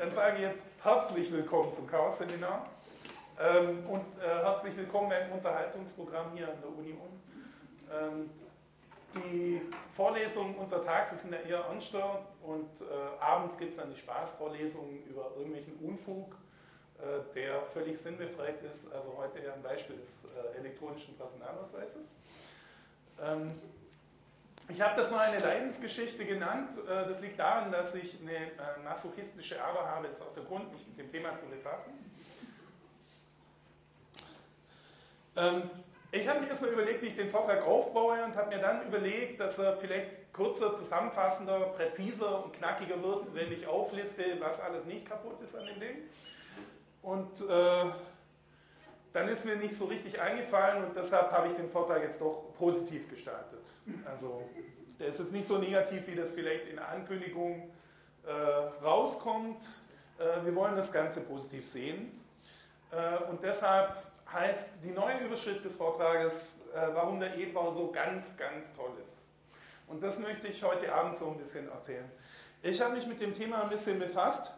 Dann sage ich jetzt herzlich willkommen zum Chaos-Seminar und herzlich willkommen beim Unterhaltungsprogramm hier an der Uni Ulm. Die Vorlesungen untertags sind ja eher ernster und abends gibt es dann die Spaßvorlesungen über irgendwelchen Unfug, der völlig sinnbefreit ist. Also heute eher ein Beispiel des elektronischen Personalausweises. Ich habe das mal eine Leidensgeschichte genannt. Das liegt daran, dass ich eine masochistische Ader habe. Das ist auch der Grund, mich mit dem Thema zu befassen. Ich habe mir erstmal überlegt, wie ich den Vortrag aufbaue und habe mir dann überlegt, dass er vielleicht kürzer, zusammenfassender, präziser und knackiger wird, wenn ich aufliste, was alles nicht kaputt ist an dem Ding. Und dann ist mir nicht so richtig eingefallen und deshalb habe ich den Vortrag jetzt doch positiv gestaltet. Also der ist jetzt nicht so negativ, wie das vielleicht in der Ankündigung rauskommt. Wir wollen das Ganze positiv sehen. Und deshalb heißt die neue Überschrift des Vortrages, warum der E-Bau so ganz, ganz toll ist. Und das möchte ich heute Abend so ein bisschen erzählen. Ich habe mich mit dem Thema ein bisschen befasst.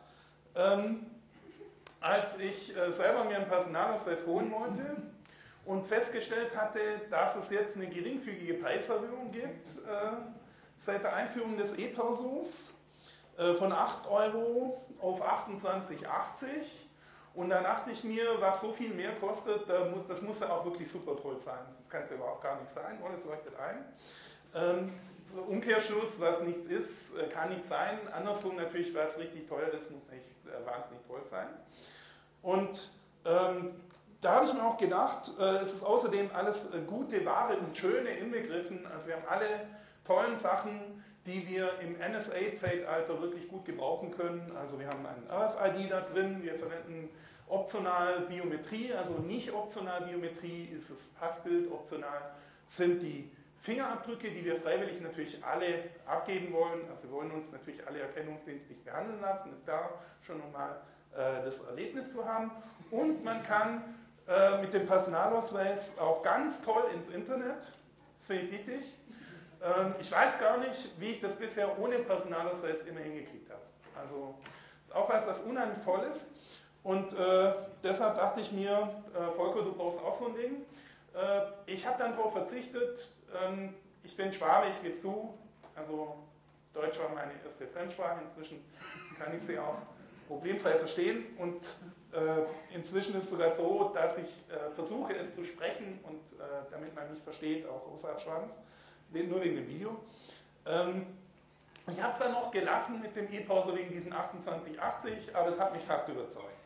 Als ich selber mir einen Personalausweis holen wollte und festgestellt hatte, dass es jetzt eine geringfügige Preiserhöhung gibt seit der Einführung des E-Persos von 8 € auf 28,80 €. Und dann dachte ich mir, was so viel mehr kostet, das muss ja auch wirklich super toll sein, sonst kann es ja überhaupt gar nicht sein, oder es leuchtet ein. So Umkehrschluss, was nichts ist, kann nicht sein. Andersrum natürlich, was richtig teuer ist, muss nicht wahnsinnig toll sein. Und da habe ich mir auch gedacht, es ist außerdem alles gute Ware und schöne inbegriffen. Also wir haben alle tollen Sachen, die wir im NSA-Zeitalter wirklich gut gebrauchen können. Also wir haben ein RFID da drin, wir verwenden optional Biometrie, also nicht optional Biometrie ist das Passbild, optional sind die Fingerabdrücke, die wir freiwillig natürlich alle abgeben wollen. Also wir wollen uns natürlich alle erkennungsdienstlich behandeln lassen, ist da schon nochmal das Erlebnis zu haben. Und man kann mit dem Personalausweis auch ganz toll ins Internet, das finde ich wichtig. Ich weiß gar nicht, wie ich das bisher ohne Personalausweis immer hingekriegt habe. Also das ist auch was unheimlich toll ist. Und deshalb dachte ich mir, Volker, du brauchst auch so ein Ding. Ich habe dann darauf verzichtet. Ich bin Schwabe, ich gebe es zu. Also Deutsch war meine erste Fremdsprache. Inzwischen kann ich sie auch problemfrei verstehen. Und inzwischen ist es sogar so, dass ich versuche, es zu sprechen und damit man mich versteht, auch außerhalb Schwabens. Nur wegen dem Video. Ich habe es dann noch gelassen mit dem E-Perso wegen diesen 28,80, aber es hat mich fast überzeugt.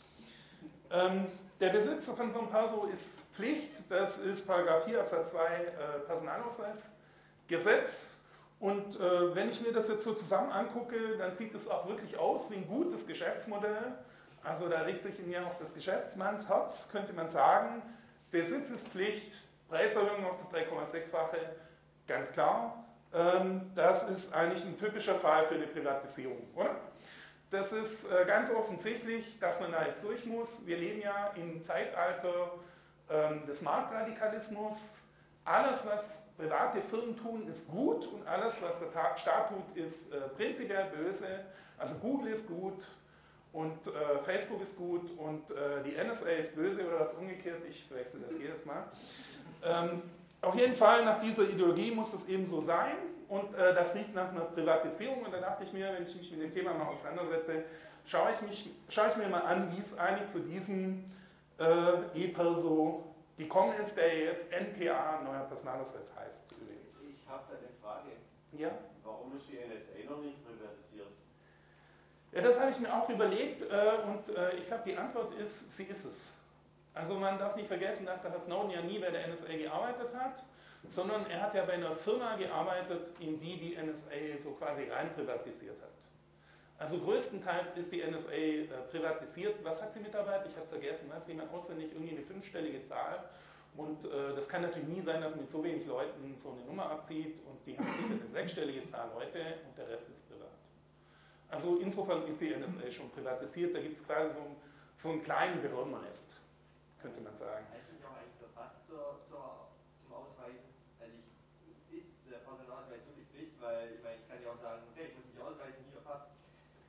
Der Besitz von so einem Perso ist Pflicht, das ist § 4 Absatz 2 Personalausweisgesetz. Und wenn ich mir das jetzt so zusammen angucke, dann sieht es auch wirklich aus wie ein gutes Geschäftsmodell. Also da regt sich in mir auch das Geschäftsmannsherz, könnte man sagen. Besitz ist Pflicht, Preiserhöhung auf das 3,6-fache. Ganz klar, das ist eigentlich ein typischer Fall für eine Privatisierung, oder? Das ist ganz offensichtlich, dass man da jetzt durch muss. Wir leben ja im Zeitalter des Marktradikalismus. Alles, was private Firmen tun, ist gut und alles, was der Staat tut, ist prinzipiell böse. Also Google ist gut und Facebook ist gut und die NSA ist böse oder was umgekehrt. Ich verwechsel das jedes Mal. Auf jeden Fall, nach dieser Ideologie muss das eben so sein und das riecht nach einer Privatisierung und da dachte ich mir, wenn ich mich mit dem Thema mal auseinandersetze, schaue ich mir mal an, wie es eigentlich zu diesem E-Perso gekommen ist, der jetzt NPA, neuer Personalausweis heißt übrigens. Ich habe da eine Frage. Ja? Warum ist die NSA noch nicht privatisiert? Ja, das habe ich mir auch überlegt und ich glaube, die Antwort ist, sie ist es. Also man darf nicht vergessen, dass der Herr Snowden ja nie bei der NSA gearbeitet hat, sondern er hat ja bei einer Firma gearbeitet, in die NSA so quasi rein privatisiert hat. Also größtenteils ist die NSA privatisiert. Was hat sie Mitarbeiter? Ich habe es vergessen. Weiß jemand auswendig? Irgendwie eine 5-stellige Zahl. Und das kann natürlich nie sein, dass man mit so wenig Leuten so eine Nummer abzieht. Und die haben sicher eine 6-stellige Zahl Leute und der Rest ist privat. Also insofern ist die NSA schon privatisiert. Da gibt es quasi so einen kleinen Behördennest, könnte man sagen. Heißt das auch eigentlich verpasst zum Ausweisen? Also ist der Personalausweis wirklich Pflicht? Weil ich kann ja auch sagen, okay, ich muss mich ausweisen, hier passt.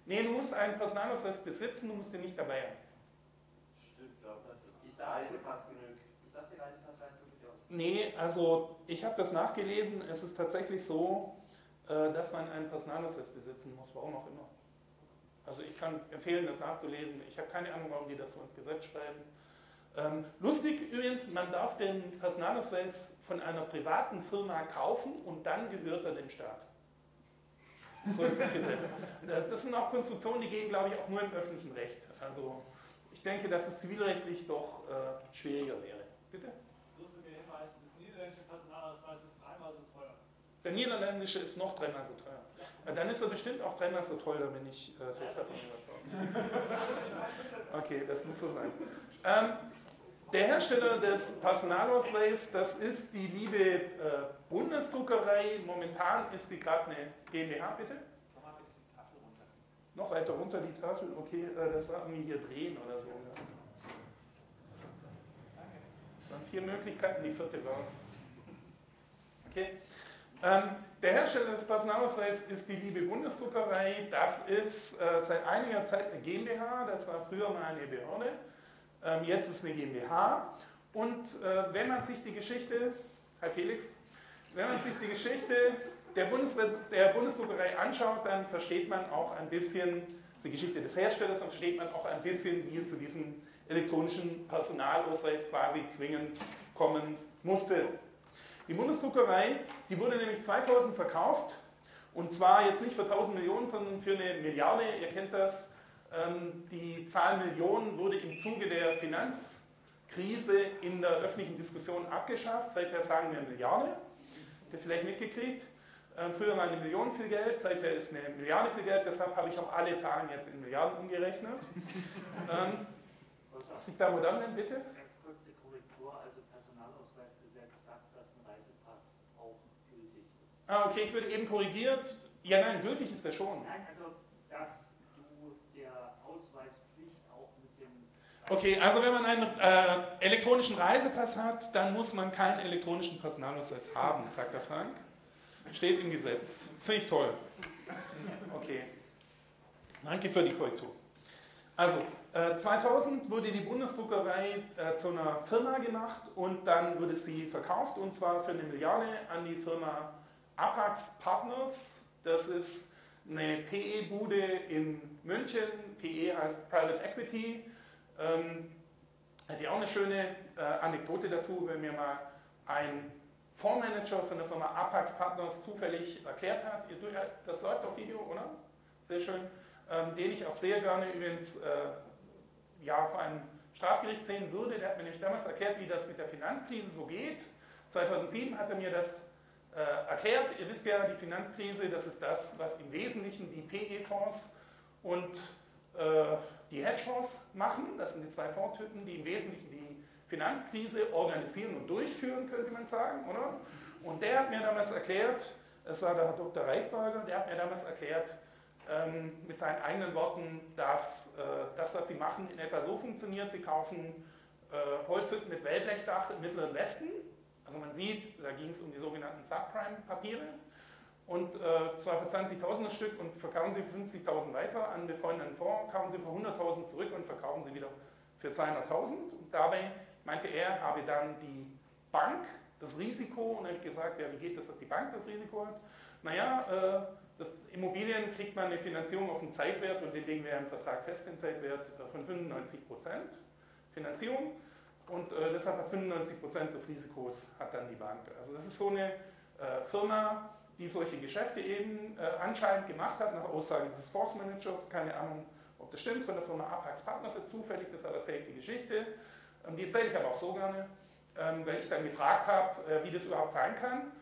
Nee, du musst einen Personalausweis besitzen, du musst ihn nicht dabei haben. Stimmt, glaube ich. Der Reisepass genügt. Ich dachte, der Reisepass reicht wirklich aus. Nee, also ich habe das nachgelesen, es ist tatsächlich so, dass man einen Personalausweis besitzen muss, warum auch immer. Also ich kann empfehlen, das nachzulesen. Ich habe keine Ahnung, warum die das so ins Gesetz schreiben. Lustig übrigens, man darf den Personalausweis von einer privaten Firma kaufen und dann gehört er dem Staat. So ist das Gesetz. Das sind auch Konstruktionen, die gehen, glaube ich, auch nur im öffentlichen Recht. Also ich denke, dass es zivilrechtlich doch schwieriger wäre. Bitte? Lustige Hinweis, das niederländische Personalausweis ist 3-mal so teuer. Der niederländische ist noch 3-mal so teuer. Dann ist er bestimmt auch 3-mal so toll, da bin ich fest davon überzeugt. Okay, das muss so sein. Der Hersteller des Personalausweises, das ist die liebe Bundesdruckerei. Momentan ist die gerade eine GmbH, bitte? Noch weiter runter die Tafel, okay, das war irgendwie hier drehen oder so. Ne? Das waren 4 Möglichkeiten, die 4. war es. Okay. Der Hersteller des Personalausweises ist die liebe Bundesdruckerei. Das ist seit einiger Zeit eine GmbH, das war früher mal eine Behörde. Jetzt ist eine GmbH. Und wenn man sich die Geschichte, Herr Felix, wenn man sich die Geschichte der Bundesdruckerei anschaut, dann versteht man auch ein bisschen, das ist die Geschichte des Herstellers, dann versteht man auch ein bisschen, wie es zu diesem elektronischen Personalausweis quasi zwingend kommen musste. Die Bundesdruckerei, die wurde nämlich 2000 verkauft, und zwar jetzt nicht für 1000 Millionen, sondern für 1 Milliarde, ihr kennt das. Die Zahl Millionen wurde im Zuge der Finanzkrise in der öffentlichen Diskussion abgeschafft, seither sagen wir 1 Milliarde, habt ihr vielleicht mitgekriegt. Früher war 1 Million viel Geld, seither ist 1 Milliarde viel Geld, deshalb habe ich auch alle Zahlen jetzt in Milliarden umgerechnet. Was ich da modern nenne, bitte? Ganz kurze Korrektur, also Personalausweisgesetz sagt, dass ein Reisepass auch gültig ist. Ah, okay, ich würde eben korrigiert. Ja, nein, gültig ist der schon. Nein, also dass du der Ausweispflicht auch mit dem... Okay, also wenn man einen elektronischen Reisepass hat, dann muss man keinen elektronischen Personalausweis haben, sagt der Frank. Steht im Gesetz. Das finde ich toll. Okay. Danke für die Korrektur. Also, 2000 wurde die Bundesdruckerei zu einer Firma gemacht und dann wurde sie verkauft, und zwar für 1 Milliarde an die Firma Apax Partners. Das ist eine PE-Bude in München. PE heißt Private Equity. Hätte ich auch eine schöne Anekdote dazu, wenn mir mal ein Fondsmanager von der Firma Apax Partners zufällig erklärt hat, das läuft auf Video, oder? Sehr schön. Den ich auch sehr gerne übrigens vor einem Strafgericht sehen würde. Der hat mir nämlich damals erklärt, wie das mit der Finanzkrise so geht. 2007 hat er mir das erklärt. Ihr wisst ja, die Finanzkrise, das ist das, was im Wesentlichen die PE-Fonds und die Hedgefonds machen. Das sind die 2 Fondstypen, die im Wesentlichen die Finanzkrise organisieren und durchführen, könnte man sagen, oder? Und der hat mir damals erklärt, es war der Herr Dr. Reitberger, der hat mir damals erklärt, mit seinen eigenen Worten, dass das, was sie machen, in etwa so funktioniert. Sie kaufen Holzhütten mit Wellblechdach im Mittleren Westen. Also man sieht, da ging es um die sogenannten Subprime-Papiere. Und zwar für 20.000 das Stück, und verkaufen sie für 50.000 weiter an einen befreundeten Fonds, kaufen sie für 100.000 zurück und verkaufen sie wieder für 200.000. Und dabei, meinte er, habe dann die Bank das Risiko, und dann habe ich gesagt, ja, wie geht das, dass die Bank das Risiko hat? Naja, Immobilien kriegt man eine Finanzierung auf den Zeitwert, und den legen wir im Vertrag fest, den Zeitwert von 95% Finanzierung, und deshalb hat 95% des Risikos hat dann die Bank. Also das ist so eine Firma, die solche Geschäfte eben anscheinend gemacht hat, nach Aussage des Fondsmanagers, keine Ahnung, ob das stimmt, von der Firma Apax Partners ist zufällig, deshalb erzähle ich die Geschichte. Die erzähle ich aber auch so gerne, weil ich dann gefragt habe, wie das überhaupt sein kann.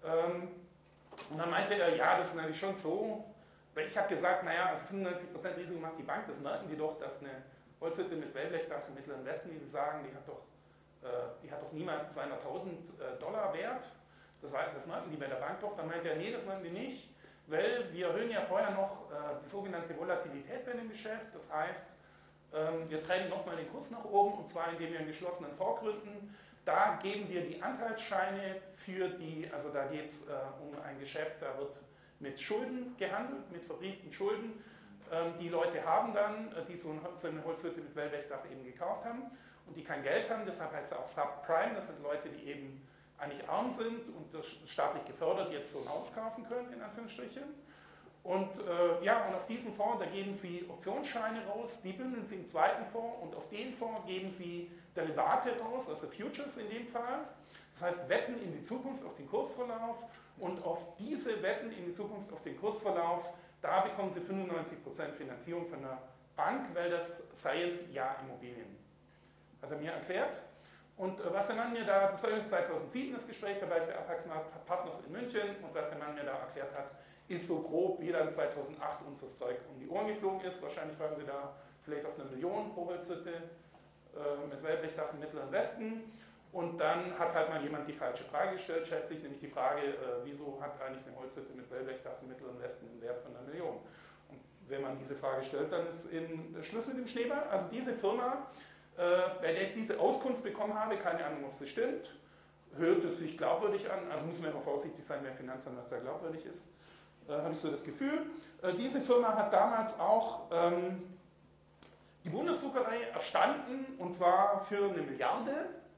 Und dann meinte er, ja, das ist natürlich schon so, weil ich habe gesagt, naja, also 95% Risiko macht die Bank, das merken die doch, dass eine Holzhütte mit Wellblechdach im Mittleren Westen, wie sie sagen, die hat doch niemals 200.000 Dollar Wert. Das merken die bei der Bank doch. Dann meinte er, nee, das merken die nicht, weil wir erhöhen ja vorher noch die sogenannte Volatilität bei dem Geschäft. Das heißt, wir treiben nochmal den Kurs nach oben, und zwar indem wir einen geschlossenen Fonds gründen. Da geben wir die Anteilsscheine für die, also da geht es um ein Geschäft, da wird mit Schulden gehandelt, mit verbrieften Schulden. Die Leute haben dann, die so eine Holzhütte mit Wellblechdach eben gekauft haben und die kein Geld haben, deshalb heißt es auch Subprime, das sind Leute, die eben eigentlich arm sind und das staatlich gefördert jetzt so ein Haus kaufen können, in Anführungsstrichen. Und ja, und auf diesen Fonds, da geben Sie Optionsscheine raus, die bündeln Sie im zweiten Fonds und auf den Fonds geben Sie Derivate raus, also Futures in dem Fall. Das heißt Wetten in die Zukunft auf den Kursverlauf und auf diese Wetten in die Zukunft auf den Kursverlauf, da bekommen Sie 95% Finanzierung von der Bank, weil das seien ja Immobilien. Hat er mir erklärt. Und was der Mann mir da, das war übrigens 2007 das Gespräch, da war ich bei Apax Partners in München und was der Mann mir da erklärt hat, ist so grob, wie dann 2008 uns das Zeug um die Ohren geflogen ist. Wahrscheinlich waren sie da vielleicht auf 1 Million pro Holzhütte mit Wellblechdach im Mittleren Westen. Und dann hat halt mal jemand die falsche Frage gestellt, schätze ich, nämlich die Frage, wieso hat eigentlich eine Holzhütte mit Wellblechdach im Mittleren Westen einen Wert von 1 Million? Und wenn man diese Frage stellt, dann ist Schluss mit dem Schneeball. Also diese Firma, bei der ich diese Auskunft bekommen habe, keine Ahnung, ob sie stimmt, hört es sich glaubwürdig an, also muss man immer vorsichtig sein, wer Finanzamt, was da glaubwürdig ist, habe ich so das Gefühl. Diese Firma hat damals auch die Bundesdruckerei erstanden, und zwar für 1 Milliarde.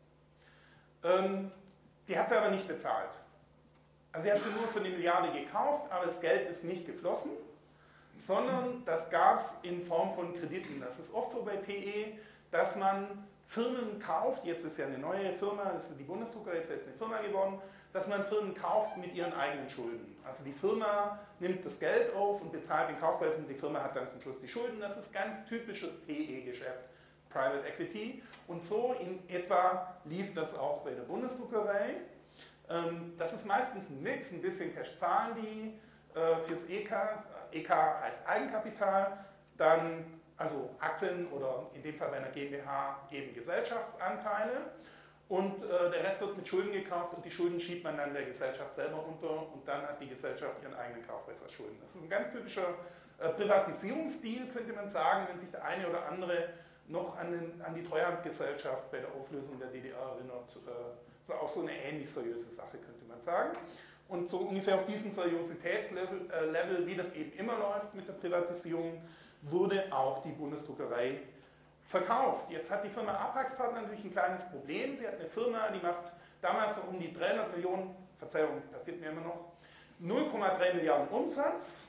Die hat sie aber nicht bezahlt. Also sie hat sie nur für 1 Milliarde gekauft, aber das Geld ist nicht geflossen, sondern das gab es in Form von Krediten. Das ist oft so bei PE, dass man Firmen kauft, jetzt ist ja eine neue Firma, die Bundesdruckerei ist jetzt eine Firma geworden, dass man Firmen kauft mit ihren eigenen Schulden. Also die Firma nimmt das Geld auf und bezahlt den Kaufpreis und die Firma hat dann zum Schluss die Schulden. Das ist ganz typisches PE-Geschäft, Private Equity. Und so in etwa lief das auch bei der Bundesdruckerei. Das ist meistens ein Mix, ein bisschen Cash zahlen die fürs EK. EK heißt Eigenkapital, dann also Aktien oder in dem Fall bei einer GmbH geben Gesellschaftsanteile und der Rest wird mit Schulden gekauft und die Schulden schiebt man dann der Gesellschaft selber unter und dann hat die Gesellschaft ihren eigenen Kaufpreis als Schulden. Das ist ein ganz typischer Privatisierungsstil, könnte man sagen, wenn sich der eine oder andere noch an die Treuhandgesellschaft bei der Auflösung der DDR erinnert. Das war auch so eine ähnlich seriöse Sache, könnte man sagen. Und so ungefähr auf diesem Seriositätslevel, wie das eben immer läuft mit der Privatisierung, wurde auch die Bundesdruckerei verkauft. Jetzt hat die Firma Apax Partner natürlich ein kleines Problem. Sie hat eine Firma, die macht damals so um die 300 Millionen, Verzeihung, passiert mir immer noch, 0,3 Milliarden Umsatz.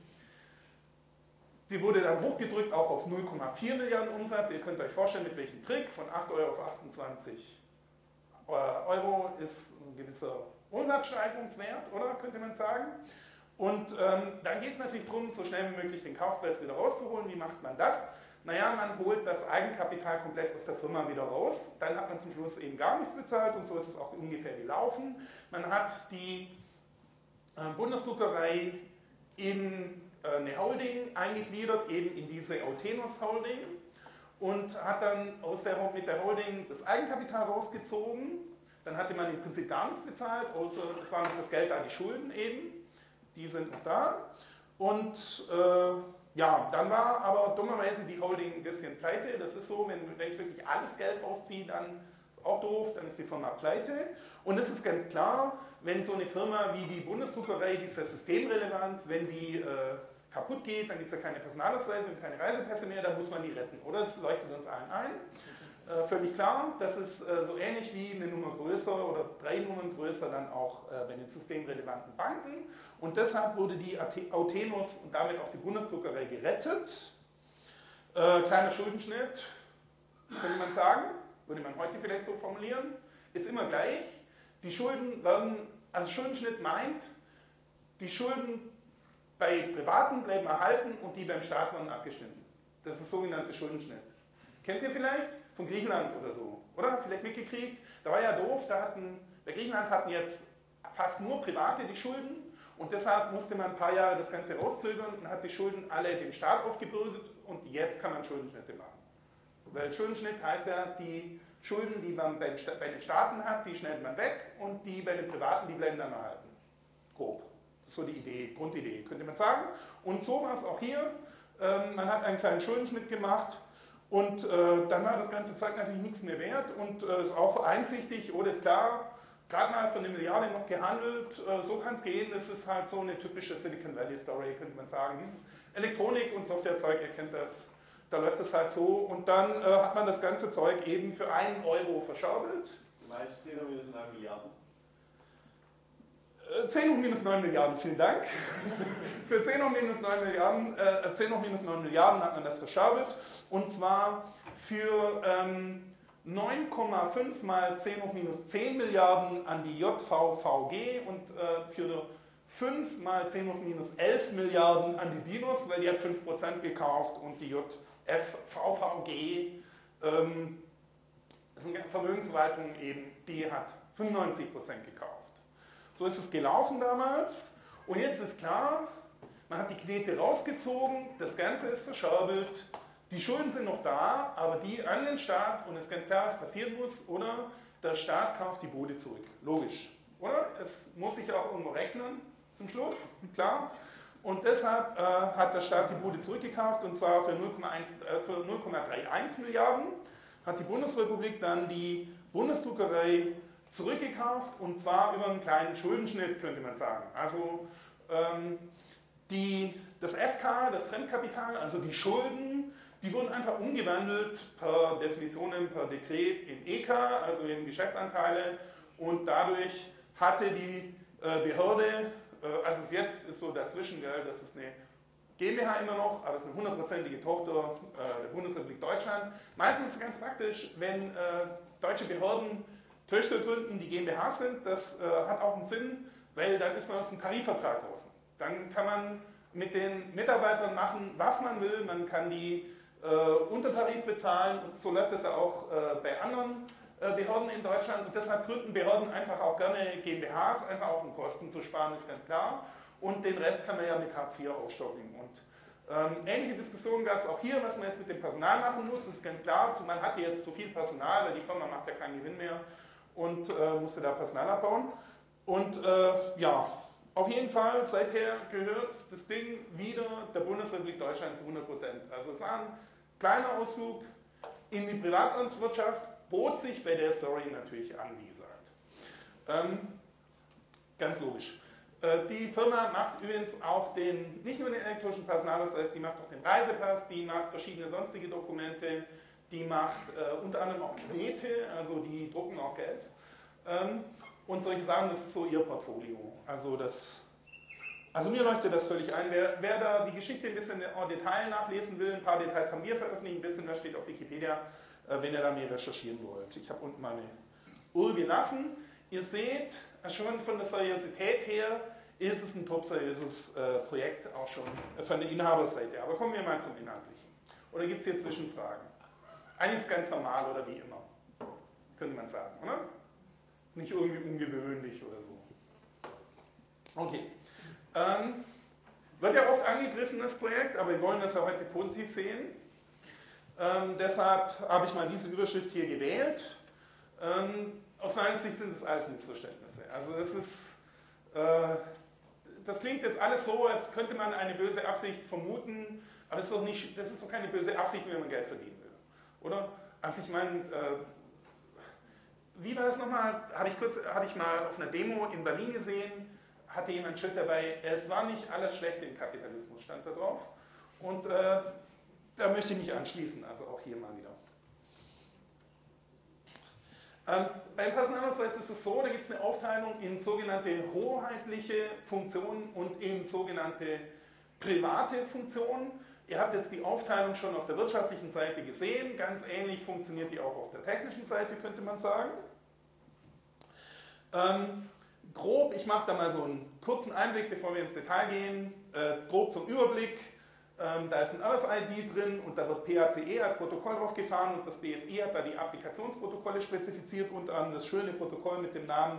Die wurde dann hochgedrückt auch auf 0,4 Milliarden Umsatz. Ihr könnt euch vorstellen, mit welchem Trick. Von 8 Euro auf 28 Euro ist ein gewisser Umsatzsteigerungswert, oder? Könnte man sagen. Und dann geht es natürlich darum, so schnell wie möglich den Kaufpreis wieder rauszuholen. Wie macht man das? Naja, man holt das Eigenkapital komplett aus der Firma wieder raus. Dann hat man zum Schluss eben gar nichts bezahlt und so ist es auch ungefähr gelaufen. Man hat die Bundesdruckerei in eine Holding eingegliedert, eben in diese Autenos Holding und hat dann mit der Holding das Eigenkapital rausgezogen. Dann hatte man im Prinzip gar nichts bezahlt, außer es war noch das Geld da, die Schulden eben. Die sind noch da. Und ja, dann war aber dummerweise die Holding ein bisschen pleite. Das ist so, wenn ich wirklich alles Geld rausziehe, dann ist auch doof, dann ist die Firma pleite. Und es ist ganz klar, wenn so eine Firma wie die Bundesdruckerei, die ist ja systemrelevant, wenn die kaputt geht, dann gibt es ja keine Personalausweise und keine Reisepässe mehr, dann muss man die retten. Oder es leuchtet uns allen ein. Völlig klar, das ist so ähnlich wie eine Nummer größer oder 3 Nummern größer dann auch bei den systemrelevanten Banken. Und deshalb wurde die Autenos und damit auch die Bundesdruckerei gerettet. Kleiner Schuldenschnitt, könnte man sagen, würde man heute vielleicht so formulieren, ist immer gleich. Die Schulden werden, also Schuldenschnitt meint, die Schulden bei Privaten bleiben erhalten und die beim Staat werden abgeschnitten. Das ist der sogenannte Schuldenschnitt. Kennt ihr vielleicht? Von Griechenland oder so, oder? Vielleicht mitgekriegt. Da war ja doof, bei Griechenland hatten jetzt fast nur Private die Schulden und deshalb musste man ein paar Jahre das Ganze rauszögern und hat die Schulden alle dem Staat aufgebürdet und jetzt kann man Schuldenschnitte machen. Weil Schuldenschnitt heißt ja, die Schulden, die man bei den Staaten hat, die schneidet man weg und die bei den Privaten, die bleiben dann erhalten. Grob. Das ist so die Idee, Grundidee, könnte man sagen. Und so war es auch hier. Man hat einen kleinen Schuldenschnitt gemacht. Und dann war das ganze Zeug natürlich nichts mehr wert und ist auch einsichtig, oder ist klar, gerade mal für 1 Milliarde noch gehandelt, so kann es gehen, es ist halt so eine typische Silicon Valley Story, könnte man sagen. Dieses Elektronik- und Softwarezeug, ihr kennt das, da läuft es halt so und dann hat man das ganze Zeug eben für 1 Euro verschaubelt. Du meinst 10 hoch minus 9 Milliarden? 10 hoch minus 9 Milliarden, vielen Dank. Für 10 hoch minus 9 Milliarden, 10 hoch minus 9 Milliarden hat man das verschaubelt und zwar für 9,5 mal 10 hoch minus 10 Milliarden an die JVVG und für 5 mal 10 hoch minus 11 Milliarden an die Dinos, weil die hat 5% gekauft und die JVVG ist eine Vermögensverwaltung eben, die hat 95% gekauft. So ist es gelaufen damals und jetzt ist klar, man hat die Knete rausgezogen, das Ganze ist verscherbelt, die Schulden sind noch da, aber die an den Staat und es ist ganz klar, was passieren muss, oder? Der Staat kauft die Bude zurück, logisch, oder? Es muss sich auch irgendwo rechnen zum Schluss, klar. Und deshalb hat der Staat die Bude zurückgekauft und zwar für 0,31 Milliarden hat die Bundesrepublik dann die Bundesdruckerei zurückgekauft und zwar über einen kleinen Schuldenschnitt, könnte man sagen. Also das FK, das Fremdkapital, also die Schulden, die wurden einfach umgewandelt per Definitionen, per Dekret in EK, also in Geschäftsanteile und dadurch hatte die Behörde, also jetzt ist so dazwischen, das ist eine GmbH immer noch, aber es ist eine 100%ige Tochter der Bundesrepublik Deutschland. Meistens ist es ganz praktisch, wenn deutsche Behörden Töchter gründen, die GmbH sind, das hat auch einen Sinn, weil dann ist man aus dem Tarifvertrag draußen. Dann kann man mit den Mitarbeitern machen, was man will, man kann die Untertarif bezahlen und so läuft es ja auch bei anderen Behörden in Deutschland und deshalb gründen Behörden einfach auch gerne GmbHs, einfach auch um Kosten zu sparen, ist ganz klar. Und den Rest kann man ja mit Hartz IV aufstocken. Und ähnliche Diskussionen gab es auch hier, was man jetzt mit dem Personal machen muss, das ist ganz klar. Man hatte jetzt zu viel Personal, weil die Firma macht ja keinen Gewinn mehr und musste da Personal abbauen. Und ja, auf jeden Fall, seither gehört das Ding wieder der Bundesrepublik Deutschland zu 100%. Also es war ein kleiner Ausflug in die Privatwirtschaft, bot sich bei der Story natürlich an, wie gesagt. Ganz logisch. Die Firma macht übrigens auch nicht nur den elektronischen Personalausweis, die macht auch den Reisepass, die macht verschiedene sonstige Dokumente, die macht unter anderem auch Knete, also die drucken auch Geld. Und solche Sachen, das ist so ihr Portfolio. Also mir leuchtet das völlig ein. Wer da die Geschichte ein bisschen en Detail nachlesen will, ein paar Details haben wir veröffentlicht, ein bisschen, das steht auf Wikipedia, wenn ihr da mehr recherchieren wollt. Ich habe unten meine Uhr gelassen. Ihr seht, schon von der Seriosität her ist es ein top seriöses Projekt, auch schon von der Inhaberseite. Aber kommen wir mal zum Inhaltlichen. Oder gibt es hier Zwischenfragen? Eigentlich ist es ganz normal oder wie immer, könnte man sagen, oder? Ist nicht irgendwie ungewöhnlich oder so. Okay. Wird ja oft angegriffen, das Projekt, aber wir wollen das ja heute positiv sehen. Deshalb habe ich mal diese Überschrift hier gewählt. Aus meiner Sicht sind es alles Missverständnisse. Also das klingt jetzt alles so, als könnte man eine böse Absicht vermuten, aber das ist doch keine böse Absicht, wenn man Geld verdienen will, oder? Also ich meine, wie war das nochmal? Hatte ich mal auf einer Demo in Berlin gesehen, hatte jemand ein Schild dabei, es war nicht alles schlecht im Kapitalismus, stand da drauf. Und da möchte ich mich anschließen, also auch hier mal wieder. Beim Personalausweis ist es so, da gibt es eine Aufteilung in sogenannte hoheitliche Funktionen und in sogenannte private Funktionen. Ihr habt jetzt die Aufteilung schon auf der wirtschaftlichen Seite gesehen, ganz ähnlich funktioniert die auch auf der technischen Seite, könnte man sagen. Grob, ich mache da mal so einen kurzen Einblick, bevor wir ins Detail gehen, grob zum Überblick. Da ist ein RFID drin und da wird PACE als Protokoll drauf gefahren und das BSI hat da die Applikationsprotokolle spezifiziert, unter anderem das schöne Protokoll mit dem Namen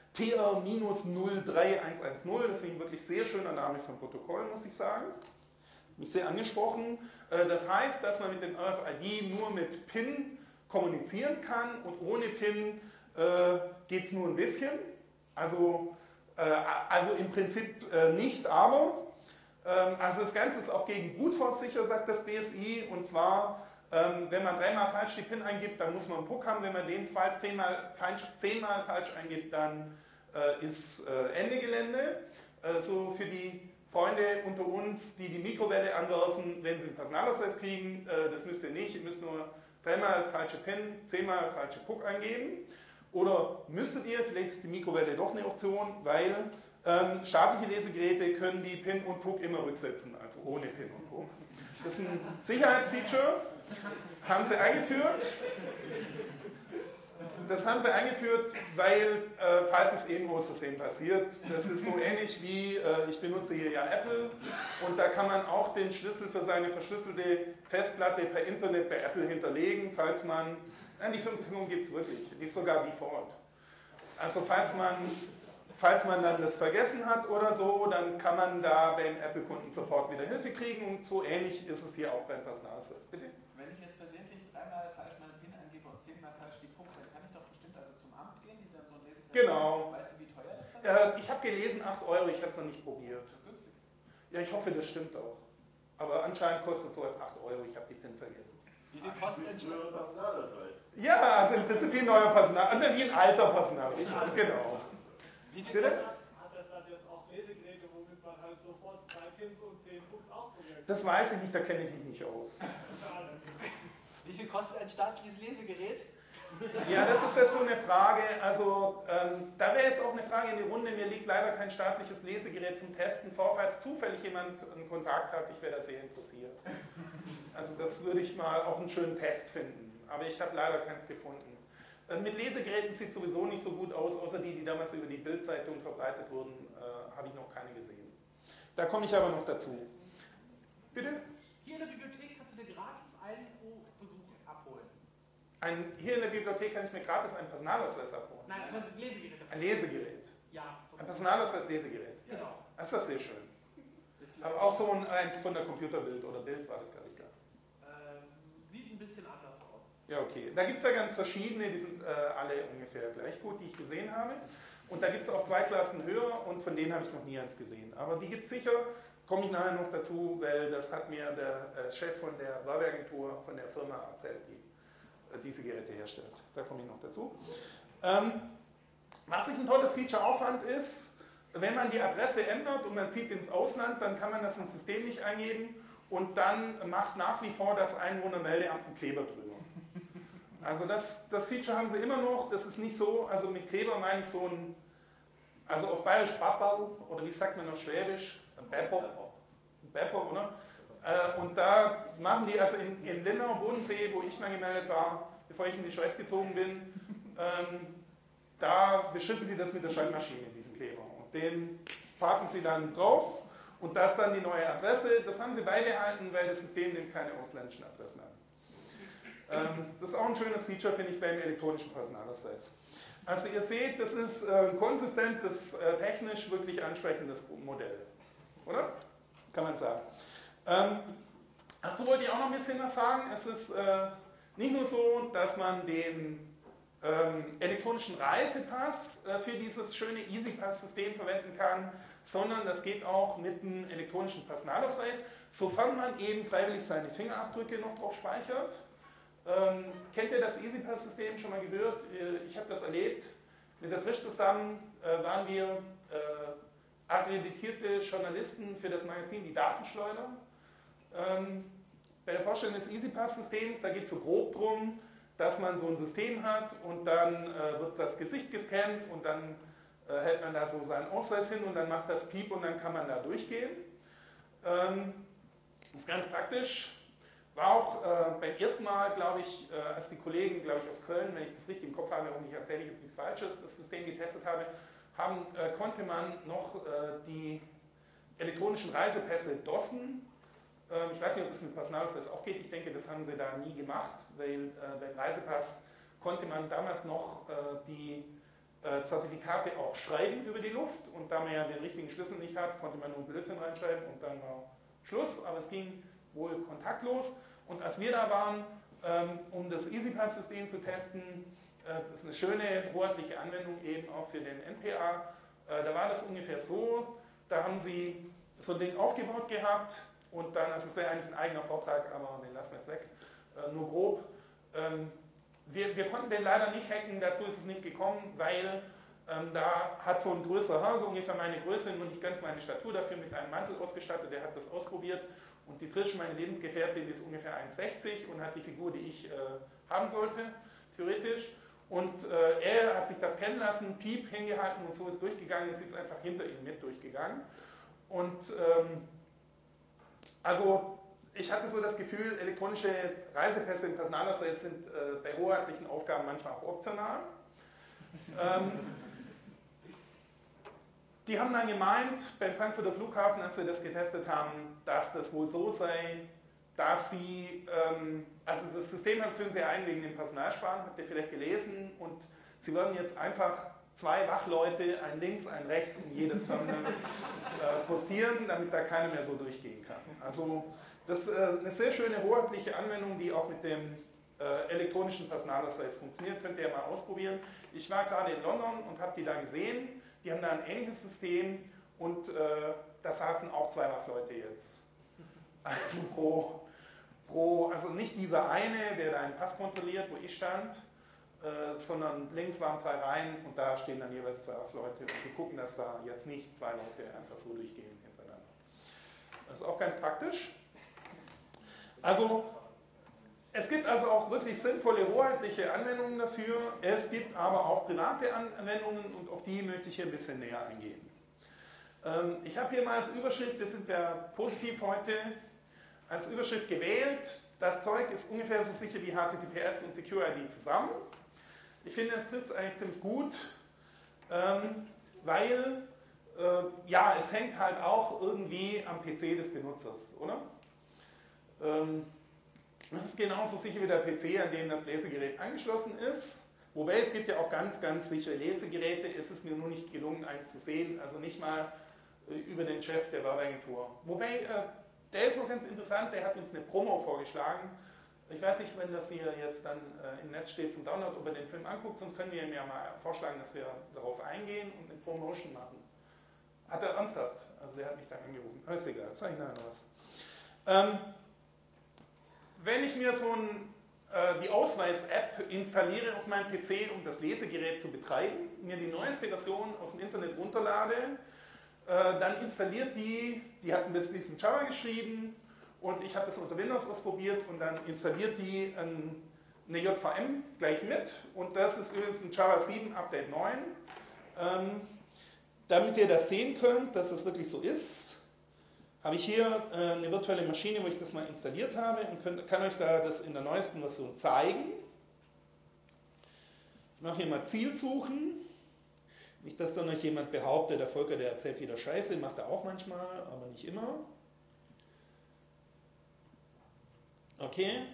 TR-03110, deswegen wirklich sehr schöner Name vom Protokoll, muss ich sagen. Mich sehr angesprochen. Das heißt, dass man mit dem RFID nur mit PIN kommunizieren kann und ohne PIN geht es nur ein bisschen. Also im Prinzip nicht, aber also das Ganze ist auch gegen Brute Force sicher, sagt das BSI, und zwar Wenn man 3-mal falsch die PIN eingibt, dann muss man einen Puck haben. Wenn man den 10-mal falsch eingibt, dann ist Ende Gelände. So für die Freunde unter uns, die die Mikrowelle anwerfen, wenn sie einen Personalausweis kriegen, das müsst ihr nicht. Ihr müsst nur 3-mal falsche PIN, 10-mal falsche Puck eingeben. Oder müsstet ihr, vielleicht ist die Mikrowelle doch eine Option, weil staatliche Lesegeräte können die PIN und Puck immer rücksetzen, also ohne PIN und Puck. Das ist ein Sicherheitsfeature, haben sie eingeführt. Das haben sie eingeführt, weil, falls es eben aus Versehen passiert, das ist so ähnlich wie, ich benutze hier ja Apple und da kann man auch den Schlüssel für seine verschlüsselte Festplatte per Internet bei Apple hinterlegen, falls man, die Funktion gibt es wirklich, die ist sogar Default. Also falls man dann das vergessen hat oder so, dann kann man da beim Apple-Kundensupport wieder Hilfe kriegen und so ähnlich ist es hier auch beim Personalausweis. Bitte? Wenn ich jetzt versehentlich 3-mal falsch meine PIN eingebe und 10-mal falsch die Punkt, dann kann ich doch bestimmt also zum Amt gehen, die dann so ein Lesegerät. Genau. Weißt du, wie teuer das ist? Ich habe gelesen 8 Euro, ich habe es noch nicht probiert. Ja, ich hoffe, das stimmt auch. Aber anscheinend kostet sowas 8 Euro, ich habe die PIN vergessen. Wie viel kostet denn schon? Personalausweis. Ja, also im Prinzip wie ein neuer Personalausweis, wie ein alter Personalausweis, genau. Wie viel Bitte? kostet? Hat das dann jetzt auch Lesegeräte, womit man halt sofort 3 Pins und 10 Pucks ausprobieren kann? Das weiß ich nicht, da kenne ich mich nicht aus. Wie viel kostet ein staatliches Lesegerät? Ja, das ist jetzt so eine Frage, also da wäre jetzt auch eine Frage in die Runde, mir liegt leider kein staatliches Lesegerät zum Testen vor, falls zufällig jemand einen Kontakt hat, ich wäre da sehr interessiert. Also das würde ich mal auch einen schönen Test finden, aber ich habe leider keins gefunden. Mit Lesegeräten sieht es sowieso nicht so gut aus, außer die damals über die Bild-Zeitung verbreitet wurden, habe ich noch keine gesehen. Da komme ich aber noch dazu. Bitte? Hier in der Bibliothek kannst du dir gratis einen pro Besuch abholen. Hier in der Bibliothek kann ich mir gratis einen Personalausweis abholen. Nein, also ein Lesegerät. Ein Lesegerät. Ja. So Ein Personalausweis-Lesegerät. Genau. Das ist das sehr schön. Aber auch so eins von der Computerbild oder Bild war das, glaube ich, gar nicht. Sieht ein bisschen anders aus. Ja, okay. Da gibt es ja ganz verschiedene, die sind alle ungefähr gleich gut, die ich gesehen habe. Und da gibt es auch 2 Klassen höher und von denen habe ich noch nie eins gesehen. Aber die gibt es sicher, komme ich nachher noch dazu, weil das hat mir der Chef von der Werbeagentur, von der Firma erzählt, die diese Geräte herstellt. Da komme ich noch dazu. Was ich ein tolles Feature auch fand, ist, wenn man die Adresse ändert und man zieht ins Ausland, dann kann man das ins System nicht eingeben und dann macht nach wie vor das Einwohnermeldeamt einen Kleber drüber. Also das Feature haben sie immer noch, das ist nicht so, also mit Kleber meine ich so ein, also auf Bayerisch Babberl, oder wie sagt man auf Schwäbisch? Bepper, oder? Und da machen die, also in Linnau, Bodensee, wo ich mal gemeldet war, bevor ich in die Schweiz gezogen bin, da beschriften sie das mit der Schreibmaschine, diesen Kleber. Und den packen sie dann drauf und das ist dann die neue Adresse. Das haben sie beibehalten, weil das System nimmt keine ausländischen Adressen an. Das ist auch ein schönes Feature, finde ich, beim elektronischen Personalausweis. Also ihr seht, das ist ein konsistentes, technisch wirklich ansprechendes Modell. Oder? Kann man sagen. Dazu wollte ich auch noch ein bisschen was sagen. Es ist nicht nur so, dass man den elektronischen Reisepass für dieses schöne EasyPass-System verwenden kann, sondern das geht auch mit dem elektronischen Personalausweis, sofern man eben freiwillig seine Fingerabdrücke noch drauf speichert. Kennt ihr das EasyPass-System schon mal gehört? Ich habe das erlebt. Mit der Trisch zusammen waren wir akkreditierte Journalisten für das Magazin Die Datenschleuder. Bei der Vorstellung des EasyPass-Systems, da geht es so grob drum, dass man so ein System hat und dann wird das Gesicht gescannt und dann hält man da so seinen Ausweis hin und dann macht das Piep und dann kann man da durchgehen. Das ist ganz praktisch. War auch beim ersten Mal, glaube ich, als die Kollegen, glaube ich, aus Köln, wenn ich das richtig im Kopf habe und ich erzähle jetzt nichts Falsches, das System getestet habe, konnte man noch die elektronischen Reisepässe DOSen. Ich weiß nicht, ob das mit Personalausweis auch geht. Ich denke, das haben sie da nie gemacht, weil beim Reisepass konnte man damals noch die Zertifikate auch schreiben über die Luft und da man ja den richtigen Schlüssel nicht hat, konnte man nur Blödsinn reinschreiben und dann war Schluss, aber es ging wohl kontaktlos. Und als wir da waren, um das EasyPass-System zu testen, das ist eine schöne hoheitliche Anwendung eben auch für den NPA, da war das ungefähr so, da haben sie so ein Ding aufgebaut gehabt und dann, also es wäre eigentlich ein eigener Vortrag, aber den lassen wir jetzt weg, nur grob. Wir konnten den leider nicht hacken, dazu ist es nicht gekommen, weil da hat so ein größerer Herr, so ungefähr meine Größe, nur nicht ganz meine Statur, dafür mit einem Mantel ausgestattet, der hat das ausprobiert und die Trish, meine Lebensgefährtin, die ist ungefähr 1,60 und hat die Figur, die ich haben sollte, theoretisch. Und er hat sich das kennen lassen, Piep hingehalten und so ist durchgegangen und sie ist einfach hinter ihm mit durchgegangen. Und also ich hatte so das Gefühl, elektronische Reisepässe im Personalausweis sind bei hoheitlichen Aufgaben manchmal auch optional. Die haben dann gemeint, beim Frankfurter Flughafen, als wir das getestet haben, dass das wohl so sei, dass sie, also das System führen sie ein wegen dem Personalsparen, habt ihr vielleicht gelesen, und sie würden jetzt einfach 2 Wachleute, ein links, ein rechts, um jedes Terminal postieren, damit da keiner mehr so durchgehen kann. Also das ist eine sehr schöne hoheitliche Anwendung, die auch mit dem elektronischen Personalausweis funktioniert, könnt ihr ja mal ausprobieren. Ich war gerade in London und habe die da gesehen, die haben da ein ähnliches System und da saßen auch 2 Wachleute jetzt. Also also nicht dieser eine, der deinen Pass kontrolliert, wo ich stand, sondern links waren 2 Reihen und da stehen dann jeweils 2 Wachleute und die gucken, dass da jetzt nicht 2 Leute einfach so durchgehen hintereinander. Das ist auch ganz praktisch. Also es gibt also auch wirklich sinnvolle hoheitliche Anwendungen dafür, es gibt aber auch private Anwendungen und auf die möchte ich hier ein bisschen näher eingehen. Ich habe hier mal als Überschrift, wir sind ja positiv heute, als Überschrift gewählt, das Zeug ist ungefähr so sicher wie HTTPS und Secure-ID zusammen. Ich finde, es trifft es eigentlich ziemlich gut, weil ja, es hängt halt auch irgendwie am PC des Benutzers, oder? Das ist genauso sicher wie der PC, an dem das Lesegerät angeschlossen ist. Wobei es gibt ja auch ganz, ganz sichere Lesegeräte. Es ist mir nur nicht gelungen, eins zu sehen, also nicht mal über den Chef der Werbeagentur. Wobei, der ist noch ganz interessant, der hat uns eine Promo vorgeschlagen. Ich weiß nicht, wenn das hier jetzt dann im Netz steht zum Download, ob er den Film anguckt, sonst können wir ihm ja mal vorschlagen, dass wir darauf eingehen und eine Promotion machen. Hat er ernsthaft, also der hat mich dann angerufen. Aber ist egal, sag ich nachher noch was. Wenn ich mir so die Ausweis-App installiere auf meinem PC, um das Lesegerät zu betreiben, mir die neueste Version aus dem Internet runterlade, dann installiert die hat ein bisschen Java geschrieben und ich habe das unter Windows ausprobiert und dann installiert die eine JVM gleich mit und das ist übrigens ein Java 7 Update 9. Damit ihr das sehen könnt, dass das wirklich so ist, habe ich hier eine virtuelle Maschine, wo ich das mal installiert habe und kann euch da das in der neuesten Version zeigen. Ich mache hier mal Ziel suchen. Nicht, dass dann noch jemand behauptet, der Volker, der erzählt wieder Scheiße, macht er auch manchmal, aber nicht immer. Okay.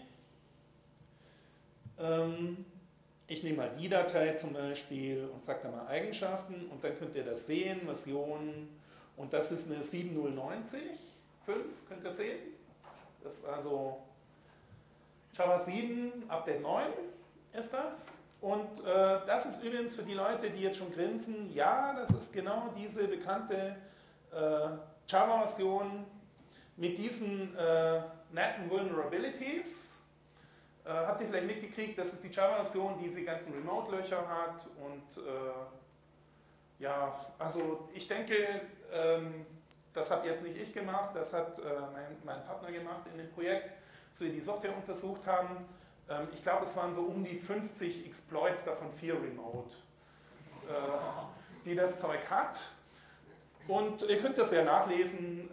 Ich nehme mal die Datei zum Beispiel und sage da mal Eigenschaften und dann könnt ihr das sehen, Version, und das ist eine 7090, 5, könnt ihr sehen. Das ist also Java 7, Update 9 ist das. Und das ist übrigens für die Leute, die jetzt schon grinsen, ja, das ist genau diese bekannte Java-Version mit diesen netten Vulnerabilities. Habt ihr vielleicht mitgekriegt, das ist die Java-Version, die diese ganzen Remote-Löcher hat und ja, also ich denke, das habe jetzt nicht ich gemacht, das hat mein Partner gemacht in dem Projekt, als wir die Software untersucht haben. Ich glaube, es waren so um die 50 Exploits, davon 4 Remote, die das Zeug hat. Und ihr könnt das ja nachlesen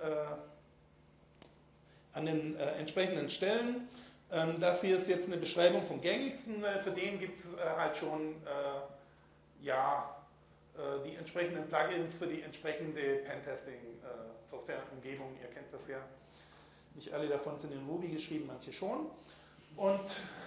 an den entsprechenden Stellen. Das hier ist jetzt eine Beschreibung vom gängigsten, weil für den gibt es halt schon ja, die entsprechenden Plugins für die entsprechende Pentesting-Software-Umgebung. Ihr kennt das ja. Nicht alle davon sind in Ruby geschrieben, manche schon. Und